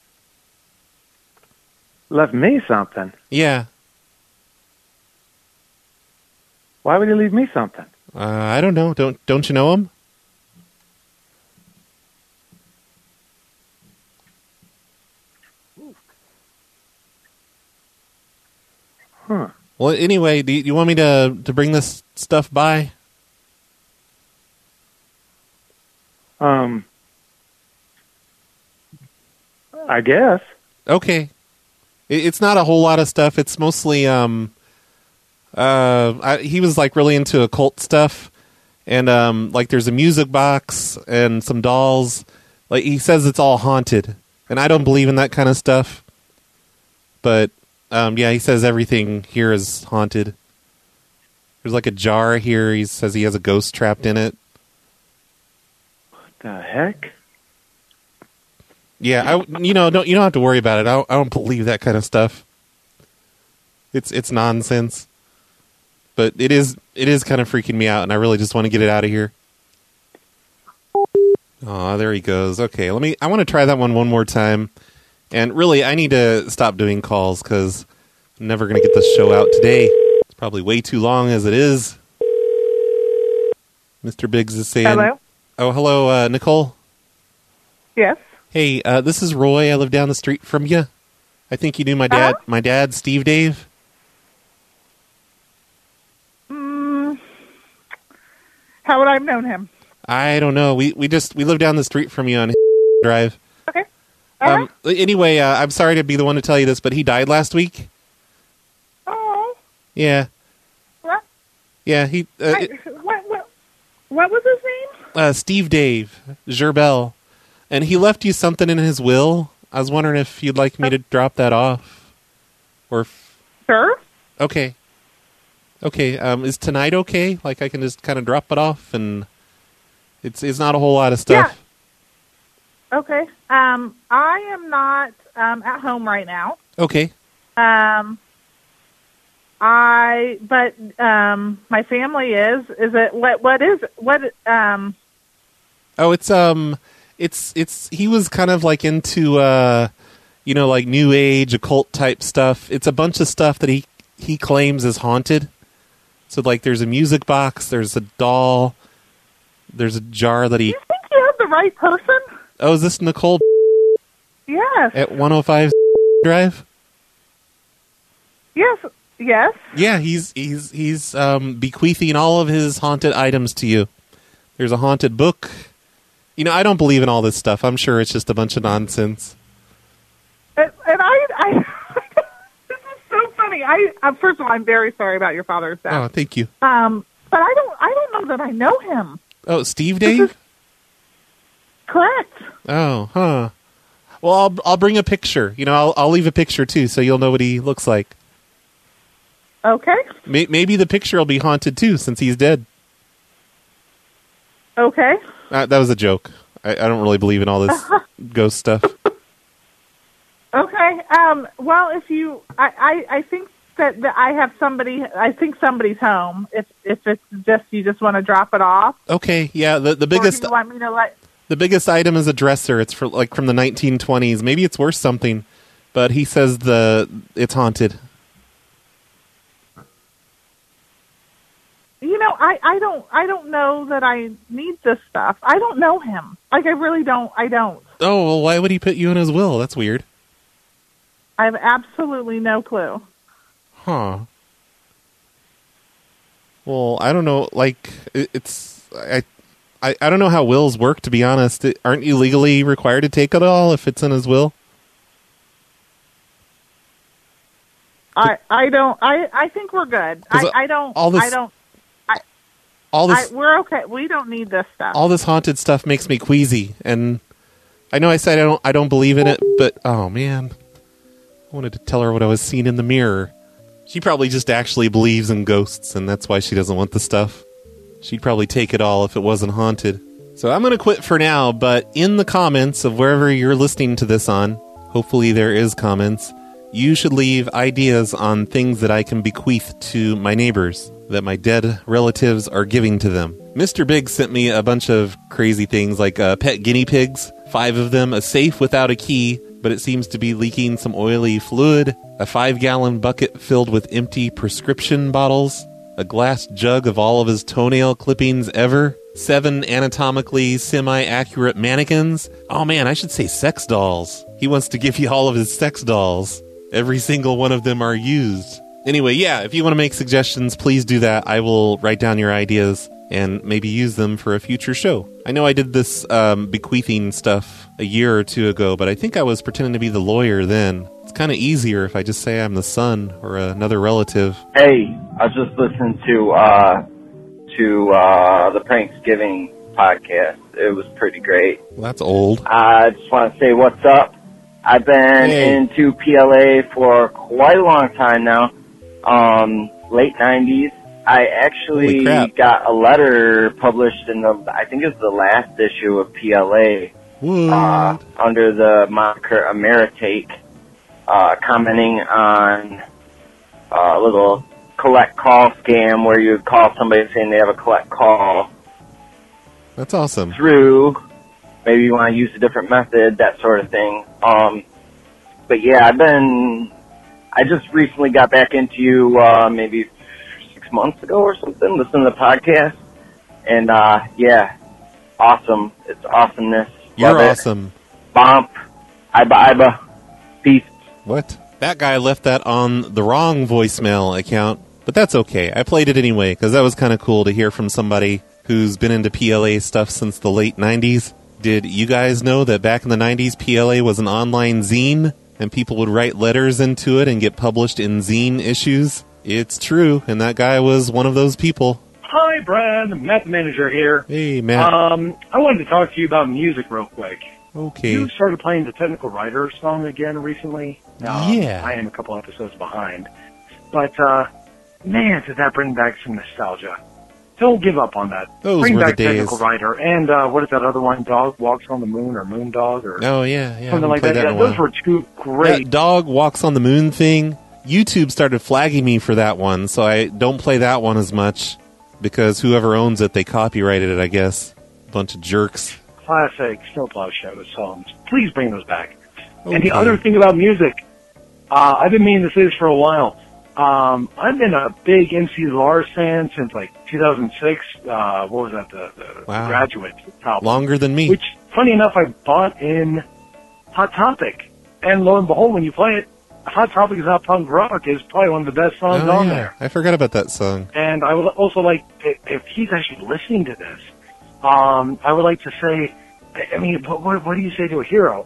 Left me something? Yeah. Why would he leave me something? I don't know. Don't you know him? Huh. Well, anyway, do you want me to bring this stuff by? I guess. Okay. It's not a whole lot of stuff. It's mostly, he was like really into occult stuff. And, like there's a music box and some dolls. Like he says it's all haunted. And I don't believe in that kind of stuff. But, yeah, he says everything here is haunted. There's like a jar here. He says he has a ghost trapped in it. What the heck? Yeah, you don't have to worry about it. I don't believe that kind of stuff. It's nonsense. But it is kind of freaking me out, and I really just want to get it out of here. Oh, there he goes. Okay, I want to try that one more time. And really, I need to stop doing calls because I'm never going to get this show out today. It's probably way too long as it is. Mr. Biggs is saying... Hello? Oh, hello, Nicole? Yes? Hey, this is Roy. I live down the street from you. I think you knew my dad, my dad, Steve Dave. How would I have known him? I don't know. We live down the street from you on Drive. Okay. Anyway, I'm sorry to be the one to tell you this, but he died last week. Oh. Yeah. What? Yeah, he... what was his name? Steve Dave, Gerbel. And he left you something in his will. I was wondering if you'd like me to drop that off. Or Sure. Okay. Okay, is tonight okay? Like I can just kind of drop it off and it's not a whole lot of stuff. Yeah. Okay. I am not at home right now. Okay. My family is. Is it what is what Oh, it's he was kind of like into like new age occult type stuff. It's a bunch of stuff that he claims is haunted. So like there's a music box, there's a doll, there's a jar that he... You think you have the right person? Oh, is this Nicole? Yes. At 105 Drive? Yes. Yes. Yeah, he's bequeathing all of his haunted items to you. There's a haunted book. I don't believe in all this stuff. I'm sure it's just a bunch of nonsense. And I this is so funny. First of all, I'm very sorry about your father's death. Oh, thank you. But I don't know that I know him. Oh, Steve Dave? Correct. Oh, huh. Well, I'll bring a picture. I'll leave a picture too, so you'll know what he looks like. Okay. Maybe the picture will be haunted too, since he's dead. Okay. That was a joke. I don't really believe in all this ghost stuff. Okay. Well, if you, I think that I have somebody. I think somebody's home. If it's just you just want to drop it off. Okay. Yeah. The biggest. Or do you want me to let? The biggest item is a dresser. It's from the 1920s. Maybe it's worth something, but he says it's haunted. I don't know that I need this stuff. I don't know him. I really don't. I don't. Oh, well, why would he put you in his will? That's weird. I have absolutely no clue. Huh. Well, I don't know. I don't know how wills work, to be honest. Aren't you legally required to take it all if it's in his will? I don't. I think we're good. We're okay. We don't need this stuff. All this haunted stuff makes me queasy, and I know I said I don't believe in it, but oh man, I wanted to tell her what I was seeing in the mirror. She probably just actually believes in ghosts, and that's why she doesn't want the stuff. She'd probably take it all if it wasn't haunted. So I'm going to quit for now, but in the comments of wherever you're listening to this on, hopefully there is comments, you should leave ideas on things that I can bequeath to my neighbors that my dead relatives are giving to them. Mr. Big sent me a bunch of crazy things like pet guinea pigs, 5 of them, a safe without a key, but it seems to be leaking some oily fluid, a 5-gallon bucket filled with empty prescription bottles, a glass jug of all of his toenail clippings ever, 7 anatomically semi-accurate mannequins. Oh man, I should say sex dolls. He wants to give you all of his sex dolls. Every single one of them are used. Anyway, yeah, if you want to make suggestions, please do that. I will write down your ideas and maybe use them for a future show. I know I did this bequeathing stuff a year or 2 ago, but I think I was pretending to be the lawyer then. It's kind of easier if I just say I'm the son or another relative. Hey, I was just listening to the Pranksgiving podcast. It was pretty great. Well, that's old. I just want to say what's up. I've been into PLA for quite a long time now. Late 90s. I actually got a letter published in I think it's the last issue of PLA, under the moniker Ameritake, commenting on a little collect call scam where you would call somebody saying they have a collect call. That's awesome. Through, maybe you want to use a different method, that sort of thing. But yeah, I just recently got back into you, maybe 6 months ago or something, listening to the podcast. And, yeah, awesome. It's awesomeness. You're Love awesome. It. Bomp. Iba. Peace. What? That guy left that on the wrong voicemail account, but that's okay. I played it anyway, because that was kind of cool to hear from somebody who's been into PLA stuff since the late 90s. Did you guys know that back in the 90s, PLA was an online zine, and people would write letters into it and get published in zine issues? It's true, and that guy was one of those people. Hi, Brad. Matt the manager here. Hey, Matt. I wanted to talk to you about music real quick. Okay. You started playing the Technical Writer song again recently. Yeah. I am a couple episodes behind. But, man, did that bring back some nostalgia. Don't give up on that. Those bring were back the days. Technical Writer. And, what is that other one? Dog Walks on the Moon or Moon Dog? Or oh, yeah. something like that. Yeah, those were two great. That Dog Walks on the Moon thing, YouTube started flagging me for that one, so I don't play that one as much, because whoever owns it, they copyrighted it, I guess. Bunch of jerks. Classic Snowplow Show songs. Please bring those back. Okay. And the other thing about music, I've been meaning to say this for a while. I've been a big MC Lars fan since like 2006. What was that? The Graduate album. Longer than me. Which, funny enough, I bought in Hot Topic. And lo and behold, when you play it, Hot Topic is Not Punk Rock is probably one of the best songs on there. I forgot about that song. And I would also like, if he's actually listening to this, I would like to say, I mean, what do you say to a hero?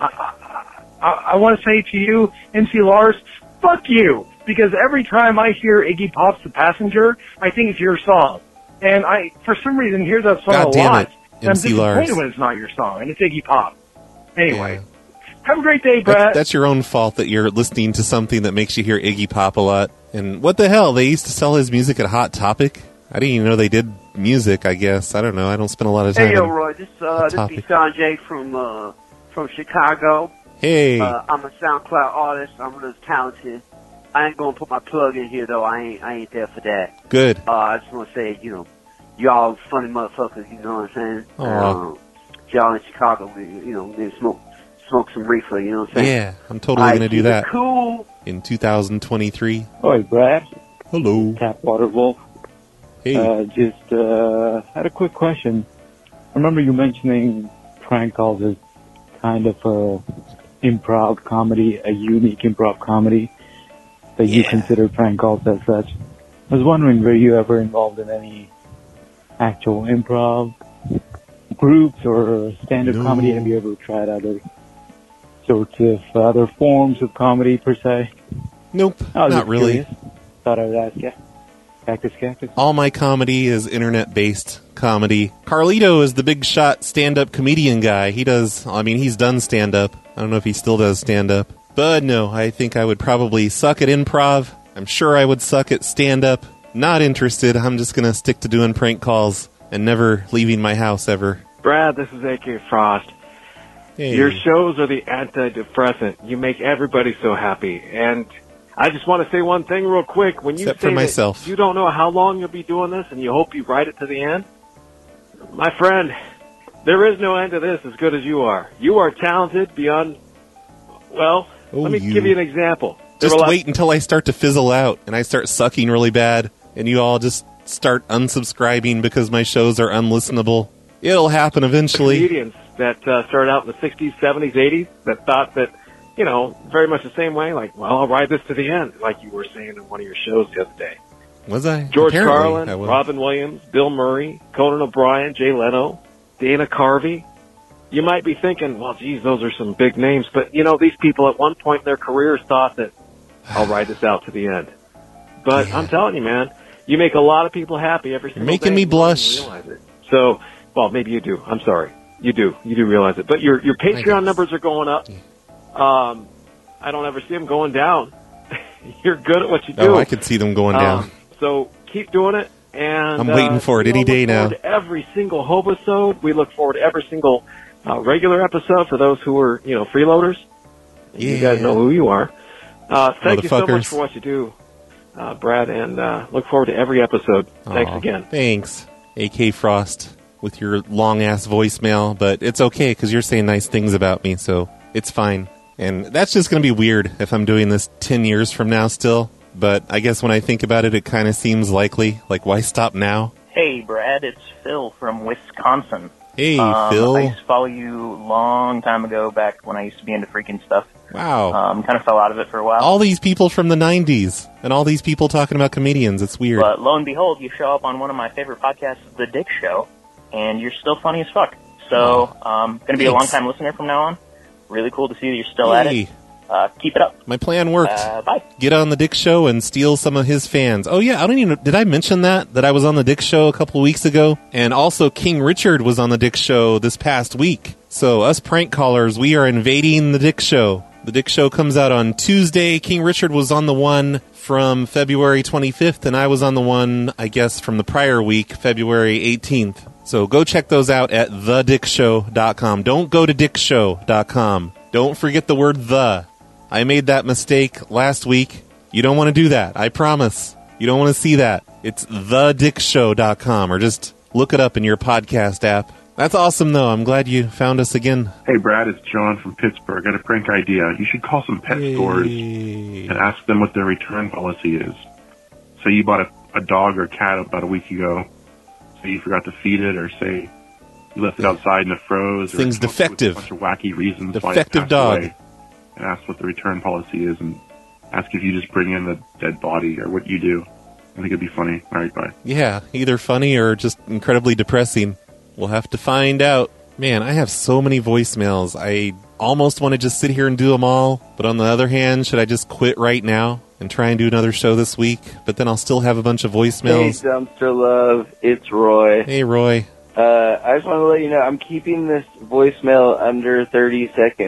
I want to say to you, MC Lars, fuck you! Because every time I hear Iggy Pop's The Passenger, I think it's your song. And I, for some reason, hear that song God a damn lot. it, And I'm MC Lars. disappointed when it's not your song, and it's Iggy Pop. Anyway, Have a great day, Brad. That's your own fault that you're listening to something that makes you hear Iggy Pop a lot. And what the hell? They used to sell his music at Hot Topic? I didn't even know they did music, I guess. I don't know. I don't spend a lot of time Hey, yo, on Roy. This is Topic. Sanjay from Chicago. Hey. I'm a SoundCloud artist. I'm really talented. I ain't gonna put my plug in here though. I ain't there for that. Good. I just want to say, y'all funny motherfuckers. You know what I'm saying? Aw. Y'all in Chicago, maybe smoke some reefer. You know what I'm saying? Yeah, I'm totally going to do that. Cool. In 2023. Hi, Brad. Hello. Tapwater Wolf. Hey. Just had a quick question. I remember you mentioning prank calls as kind of a improv comedy, a unique improv comedy that you consider prank calls as such. I was wondering, were you ever involved in any actual improv groups or stand-up comedy? Have you ever tried other sorts of other forms of comedy per se? Nope, not really. Curious. Thought I would ask you. Cactus. All my comedy is internet-based comedy. Carlito is the big shot stand-up comedian guy. He's done stand-up. I don't know if he still does stand-up. But no, I think I would probably suck at improv. I'm sure I would suck at stand-up. Not interested. I'm just going to stick to doing prank calls and never leaving my house ever. Brad, this is A.K. Frost. Hey. Your shows are the antidepressant. You make everybody so happy. And I just want to say one thing real quick. When you Except say for myself. that you don't know how long you'll be doing this and you hope you ride it to the end, my friend, there is no end to this as good as you are. You are talented beyond, let me give you an example. Just wait until I start to fizzle out and I start sucking really bad and you all just start unsubscribing because my shows are unlistenable. It'll happen eventually. Comedians that started out in the 60s, 70s, 80s that thought that, very much the same way, like, well, I'll ride this to the end, like you were saying in one of your shows the other day. Was I? George Apparently, Carlin, I was. Robin Williams, Bill Murray, Conan O'Brien, Jay Leno, Dana Carvey. You might be thinking, well, geez, those are some big names. But, these people at one point in their careers thought that I'll ride this out to the end. But I'm telling you, man, you make a lot of people happy every single day. Making me blush. You don't realize it. So, well, maybe you do. I'm sorry. You do realize it. But your Patreon numbers are going up. I don't ever see them going down. You're good at what you do. Oh, I could see them going down. So keep doing it. And I'm waiting for it any day now. Look forward to every single hobosode. We look forward to every single regular episode for those who are, freeloaders. Yeah. You guys know who you are. Thank you so much Motherfuckers. for what you do, Brad, and look forward to every episode. Thanks Aw, again. Thanks, A.K. Frost, with your long-ass voicemail. But it's okay, because you're saying nice things about me, so it's fine. And that's just going to be weird if I'm doing this 10 years from now still. But I guess when I think about it, it kind of seems likely. Like, why stop now? Hey, Brad, it's Phil from Wisconsin. Hey, Phil. I used to follow you a long time ago, back when I used to be into freaking stuff. Wow. Kind of fell out of it for a while. All these people from the 90s, and all these people talking about comedians. It's weird. But lo and behold, you show up on one of my favorite podcasts, The Dick Show, and you're still funny as fuck. So, going to be a long-time listener from now on. Really cool to see that you're still at it. Keep it up. My plan worked. Bye. Get on the Dick Show and steal some of his fans. Oh yeah, I don't even. Did I mention that I was on the Dick Show a couple weeks ago? And also, King Richard was on the Dick Show this past week. So us prank callers, we are invading the Dick Show. The Dick Show comes out on Tuesday. King Richard was on the one from February 25th, and I was on the one, I guess, from the prior week, February 18th. So go check those out at thedickshow.com. Don't go to dickshow.com. Don't forget the word the. I made that mistake last week. You don't want to do that. I promise. You don't want to see that. It's thedickshow.com, or just look it up in your podcast app. That's awesome, though. I'm glad you found us again. Hey, Brad, it's John from Pittsburgh. I got a prank idea. You should call some pet stores and ask them what their return policy is. So you bought a dog or cat about a week ago. Say you forgot to feed it, or say you left it outside and it froze. Or Thing's defective. A bunch of wacky reasons why it Defective passed dog. away. And ask what the return policy is, and ask if you just bring in the dead body or what you do. I think it'd be funny. All right, bye. Yeah, either funny or just incredibly depressing. We'll have to find out. Man, I have so many voicemails. I almost want to just sit here and do them all. But on the other hand, should I just quit right now and try and do another show this week? But then I'll still have a bunch of voicemails. Hey, Dumpster Love. It's Roy. Hey, Roy. I just want to let you know I'm keeping this voicemail under 30 seconds.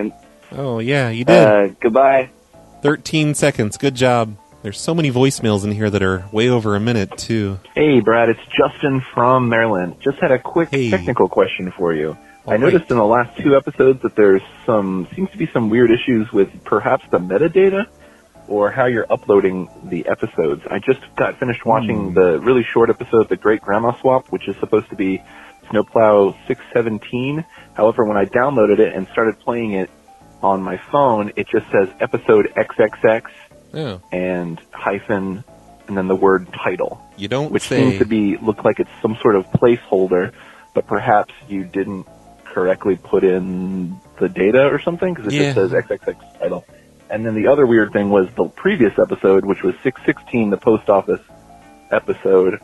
Oh, yeah, you did. Goodbye. 13 seconds. Good job. There's so many voicemails in here that are way over a minute, too. Hey, Brad, it's Justin from Maryland. Just had a quick technical question for you. I noticed in the last 2 episodes that there's seems to be some weird issues with perhaps the metadata or how you're uploading the episodes. I just got finished watching the really short episode, The Great Grandma Swap, which is supposed to be Snowplow 617. However, when I downloaded it and started playing it on my phone, it just says episode XXX and hyphen and then the word title. You don't which say. seems to look like it's some sort of placeholder, but perhaps you didn't correctly put in the data or something because it just says XXX title. And then the other weird thing was the previous episode, which was 616, the post office episode.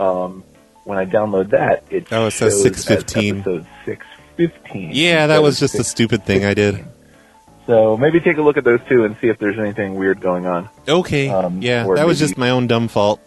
When I download that, it says 615. Episode 615. Yeah, that was just a stupid thing I did. So maybe take a look at those two and see if there's anything weird going on. Okay. That was just my own dumb fault.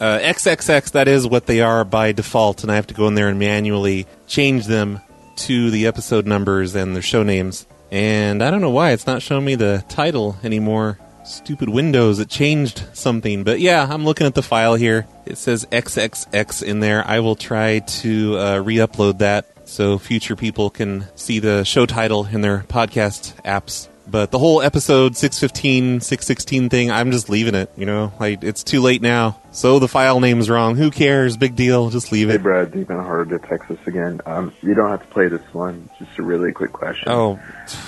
XXX, that is what they are by default, and I have to go in there and manually change them to the episode numbers and their show names. And I don't know why it's not showing me the title anymore. Stupid Windows, it changed something. But yeah, I'm looking at the file here. It says XXX in there. I will try to re-upload that so future people can see the show title in their podcast apps. But the whole episode 615, 616 thing, I'm just leaving it, it's too late now. So the file name's wrong. Who cares? Big deal. Just leave it. Hey, Brad, Deep in Heart of Texas again. You don't have to play this one. Just a really quick question. Oh,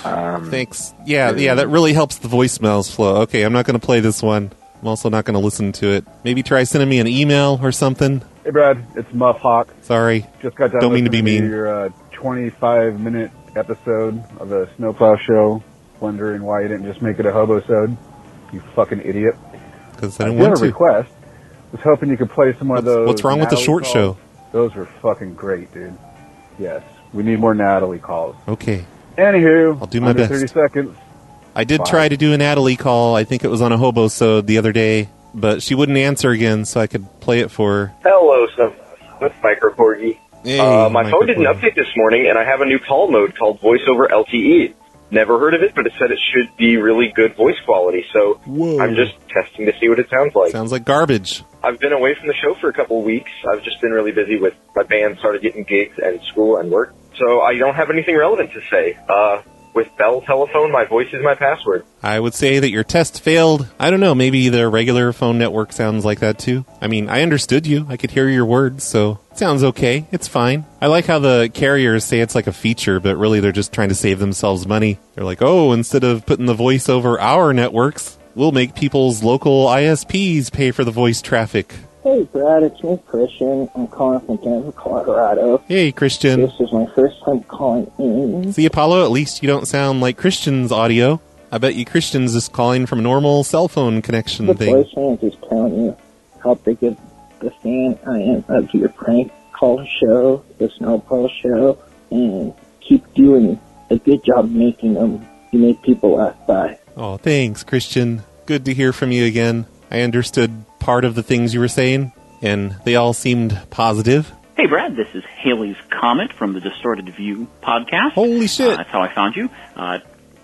thanks. Yeah, that really helps the voicemails flow. Okay, I'm not going to play this one. I'm also not going to listen to it. Maybe try sending me an email or something. Hey, Brad, it's Muff Hawk. Sorry. Just got done Don't mean to be mean. Your 25-minute episode of the Snowplow Show. Wondering why you didn't just make it a hobo-sode. You fucking idiot. Because I didn't want to. a request. Was hoping you could play some more of those. What's wrong with the short calls. show? Those were fucking great, dude. Yes. We need more Natalie calls. Okay. Anywho, I'll do my under best. 30 seconds. I did try to do a Natalie call. I think it was on a hobo-sode the other day, but she wouldn't answer again, so I could play it for her. Hello, with Micro Corgi. Hey, my phone didn't update this morning, and I have a new call mode called Voice over LTE. Never heard of it, but it said it should be really good voice quality, so I'm just testing to see what it sounds like. Sounds like garbage. I've been away from the show for a couple of weeks. I've just been really busy with my band, started getting gigs and school and work, so I don't have anything relevant to say. With Bell Telephone, my voice is my password. I would say that your test failed. I don't know, maybe the regular phone network sounds like that too. I mean, I understood you. I could hear your words, so it sounds okay. It's fine. I like how the carriers say it's like a feature, but really they're just trying to save themselves money. They're like, oh, instead of putting the voice over our networks, we'll make people's local ISPs pay for the voice traffic. Hey, Brad, it's me, Christian. I'm calling from Denver, Colorado. Hey, Christian. This is my first time calling in. See, Apollo, at least you don't sound like Christian's audio. I bet you Christian's just calling from a normal cell phone connection thing. The voicemail is telling you how big of the fan I am of your prank call show, the Snowplow Show, and keep doing a good job making them. You make people laugh by. Oh, thanks, Christian. Good to hear from you again. I understood part of the things you were saying, and they all seemed positive. Hey, Brad, this is Haley's Comet from the Distorted View podcast. Holy shit. That's how I found you. I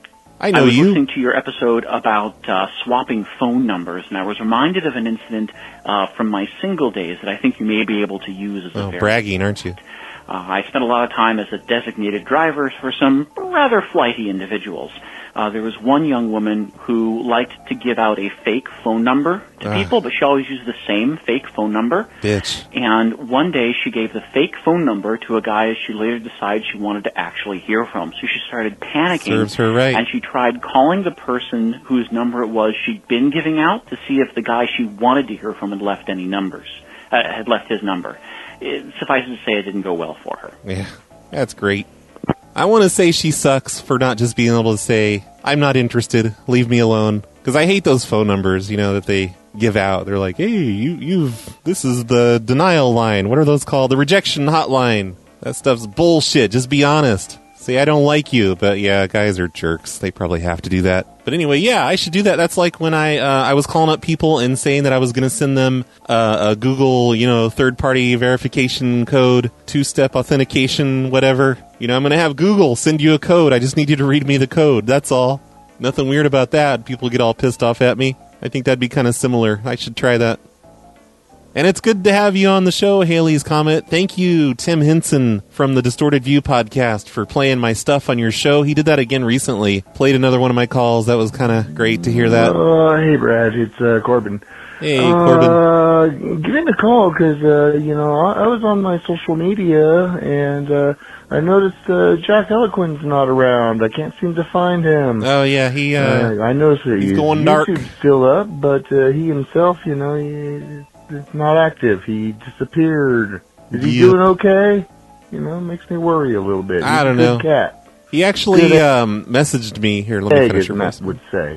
I was listening to your episode about swapping phone numbers, and I was reminded of an incident from my single days that I think you may be able to use as a bragging, aren't you? I spent a lot of time as a designated driver for some rather flighty individuals. There was one young woman who liked to give out a fake phone number to people, but she always used the same fake phone number. Bitch. And one day she gave the fake phone number to a guy she later decided she wanted to actually hear from. So she started panicking. Serves her right. And she tried calling the person whose number it was she'd been giving out to see if the guy she wanted to hear from had left any numbers, had left his number. Suffice it to say, it didn't go well for her. Yeah, that's great. I want to say she sucks for not just being able to say, I'm not interested, leave me alone. Because I hate those phone numbers, that they give out. They're like, hey, this is the denial line. What are those called? The rejection hotline. That stuff's bullshit. Just be honest. Say, I don't like you, but yeah, guys are jerks. They probably have to do that. But anyway, yeah, I should do that. That's like when I was calling up people and saying that I was going to send them a Google, third-party verification code, two-step authentication, whatever. I'm going to have Google send you a code. I just need you to read me the code. That's all. Nothing weird about that. People get all pissed off at me. I think that'd be kind of similar. I should try that. And it's good to have you on the show, Haley's Comet. Thank you, Tim Henson from the Distorted View podcast, for playing my stuff on your show. He did that again recently. Played another one of my calls. That was kind of great to hear that. Hey, Brad. It's Corbin. Hey, Corbin. Giving a call because, I was on my social media and I noticed Jack Eloquent's not around. I can't seem to find him. Oh, yeah. I noticed that he's going dark. YouTube's still up, but he himself, it's not active. He disappeared. Is he doing okay? Makes me worry a little bit. I don't know. Good cat. He actually messaged me. Here, let me finish your Matt would say.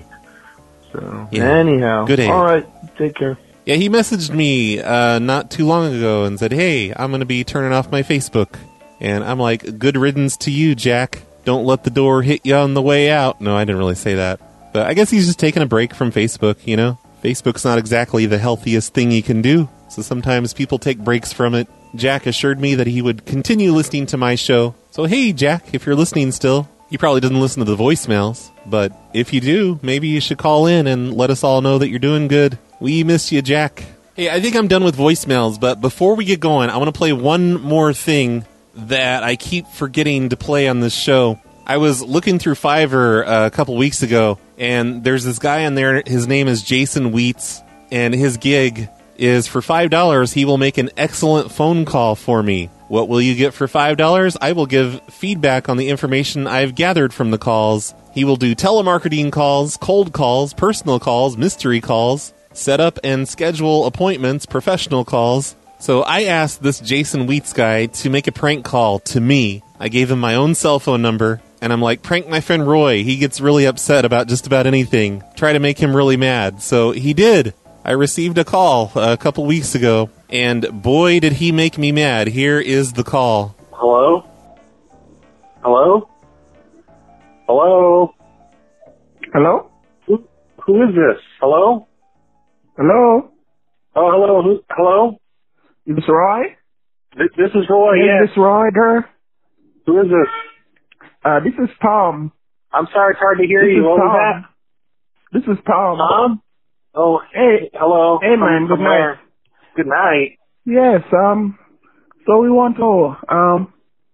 So, yeah. anyhow. Good egg. All right. Take care. Yeah, he messaged me not too long ago and said, hey, I'm going to be turning off my Facebook. And I'm like, good riddance to you, Jack. Don't let the door hit you on the way out. No, I didn't really say that. But I guess he's just taking a break from Facebook, Facebook's not exactly the healthiest thing you can do, so sometimes people take breaks from it. Jack assured me that he would continue listening to my show. So hey, Jack, if you're listening still, he probably doesn't listen to the voicemails, but if you do, maybe you should call in and let us all know that you're doing good. We miss you, Jack. Hey, I think I'm done with voicemails, but before we get going, I want to play one more thing that I keep forgetting to play on this show. I was looking through Fiverr a couple weeks ago, and there's this guy on there. His name is Jason Wheats, and his gig is for $5. He will make an excellent phone call for me. What will you get for $5? I will give feedback on the information I've gathered from the calls. He will do telemarketing calls, cold calls, personal calls, mystery calls, set up and schedule appointments, professional calls. So I asked this Jason Wheats guy to make a prank call to me. I gave him my own cell phone number. And I'm like, prank my friend Roy. He gets really upset about just about anything. Try to make him really mad. So he did. I received a call a couple weeks ago, and boy, did he make me mad. Here is the call. Hello? Hello? Hello? Hello? Who is this? Hello? Hello? Oh, hello. Hello? Is this Roy? This is Roy, yes. Is this Roy there? Who is this? This is Tom. I'm sorry, it's hard to hear you. What was that? This is Tom. Tom? Oh, hey, hello. Hey, man, good night. Good night. Yes, so we want to,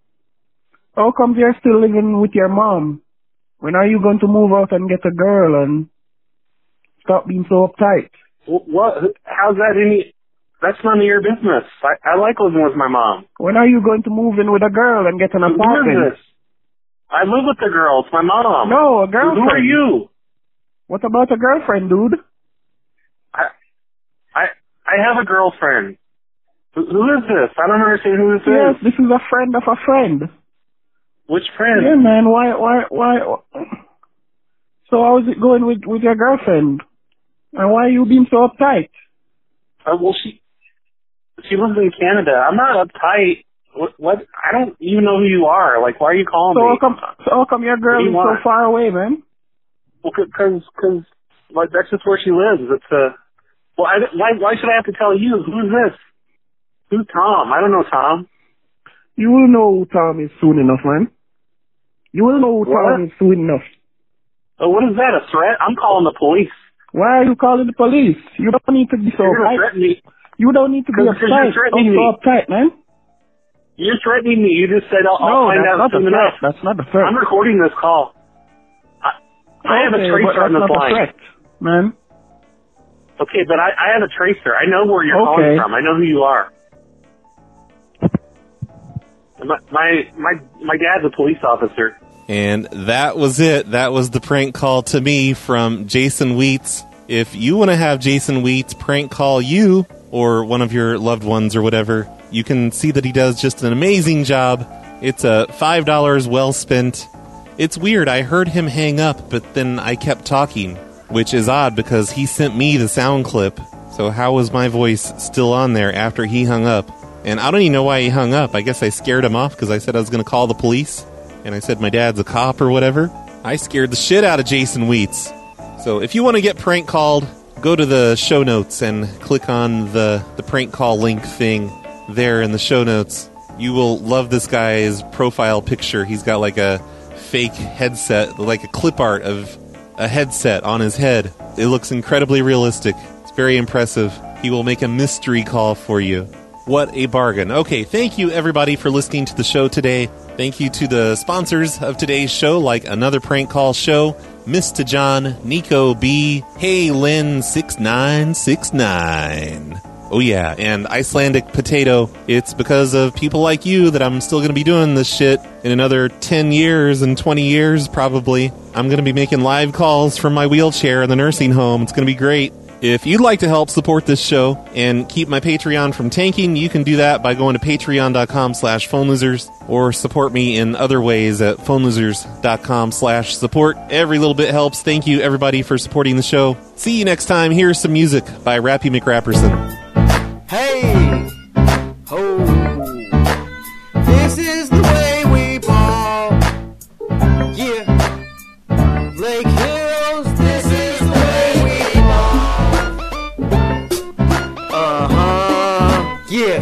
how come you're still living with your mom? When are you going to move out and get a girl and stop being so uptight? What? How's that any... That's none of your business. I like living with my mom. When are you going to move in with a girl and get an apartment? Who is this? I live with the girl. It's my mom. No, a girlfriend. Who are you? What about a girlfriend, dude? I have a girlfriend. Who is this? I don't understand who this is. Yes, this is a friend of a friend. Which friend? Yeah, man. Why? So how is it going with your girlfriend? And why are you being so uptight? Well, she lives in Canada. I'm not uptight. What? I don't even know who you are. Like, why are you calling me? How come your girl is so far away, man? Well, because like, that's just where she lives. Why should I have to tell you? Who's this? Who's Tom? I don't know Tom. You will know who Tom is soon enough, man. You will know who Tom is soon enough. Oh, what is that, a threat? I'm calling the police. Why are you calling the police? You don't need to be so uptight. You don't need to be uptight. Don't so uptight, man. You're threatening me. You just said I'll find out soon enough. That's not the threat. I'm recording this call. I have a tracer on this line. Threat, man. Okay, but I have a tracer. I know where you're calling from. I know who you are. My dad's a police officer. And that was it. That was the prank call to me from Jason Wheats. If you want to have Jason Wheats prank call you or one of your loved ones or whatever, you can see that he does just an amazing job. It's a $5 well spent. It's weird. I heard him hang up, but then I kept talking, which is odd because he sent me the sound clip. So how was my voice still on there after he hung up? And I don't even know why he hung up. I guess I scared him off because I said I was going to call the police. and I said my dad's a cop or whatever, I scared the shit out of Jason Weitz. So if you want to get prank called, go to the show notes and click on the prank call link thing there in the show notes. You will love this guy's profile picture. He's got like a fake headset, like a clip art of a headset on his head. It looks incredibly realistic. It's very impressive. He will make a mystery call for you. What a bargain. Okay, thank you everybody for listening to the show today. Thank you to the sponsors of today's show, like Another Prank Call Show, Mr. John, Nico B, Hey Lynn 6969. Oh yeah, and Icelandic Potato. It's because of people like you that I'm still going to be doing this shit in another 10 years and 20 years probably. I'm going to be making live calls from my wheelchair in the nursing home. It's going to be great. If you'd like to help support this show and keep my Patreon from tanking, you can do that by going to patreon.com/phonelosers or support me in other ways at phonelosers.com/support. Every little bit helps. Thank you, everybody, for supporting the show. See you next time. Here's some music by Rappy McRapperson. Hey! Ho! This is the way we ball. Yeah. Lake Hills, this is the way we yeah.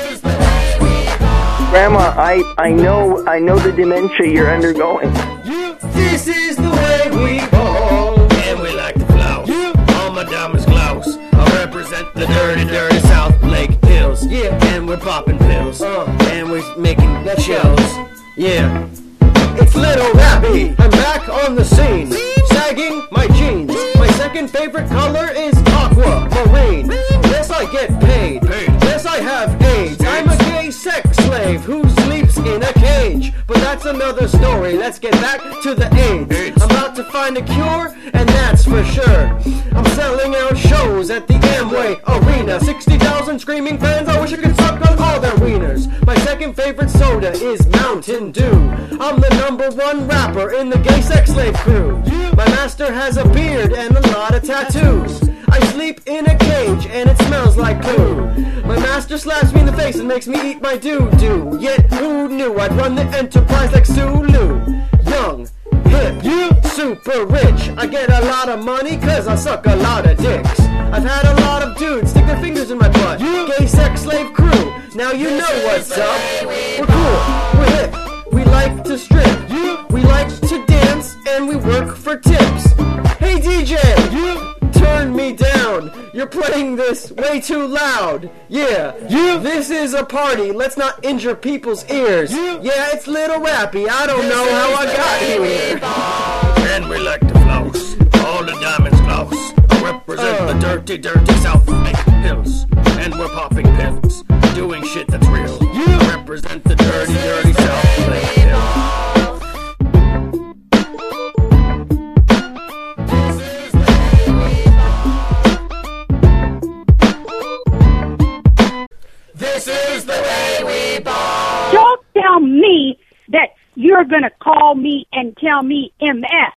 Grandma, I know the dementia you're undergoing. This is the way we ball. And we like to flouse. All my diamonds glouse. I represent the dirty South Lake Hills. Yeah. And we're popping pills. And we're making shells. Yeah. It's Little Rappy. I'm back on the scene. Sagging my jeans. My second favorite color is aqua marine. Yes, I get paid. Yes, I have AIDS. I'm a gay sex slave who sleeps in a cage. But that's another story. Let's get back to the AIDS. I'm about to find a cure, and that's for sure. I'm selling out shows at the Amway Arena. 60,000 screaming fans. I wish I could suck on all their wieners. My second favorite soda is Mountain Dew. I'm the #1 rapper in the gay sex slave crew. My master has a beard and a lot of tattoos. I sleep in a cage and it smells like poo. My master slaps me in the face and makes me eat my doo-doo. Yet who knew I'd run the enterprise like Sulu? Young, hip, super rich. I get a lot of money cause I suck a lot of dicks. I've had a lot of dudes stick their fingers in my butt. Gay sex slave crew, now you know what's up. We're cool, we're hip, we like to strip. We like to dance and we work for tips. Hey DJ, turn me down. You're playing this way too loud. Yeah, this is a party. Let's not injure people's ears. Yeah, it's Little Rappy. I don't know how I got here. And we like to floss. All the diamonds gloss. I represent the dirty South Lake Hills. And we're popping pills. Doing shit that's real. I represent the dirty South Lake Hills. This is the way we ball. Don't tell me that you're going to call me and tell me MF.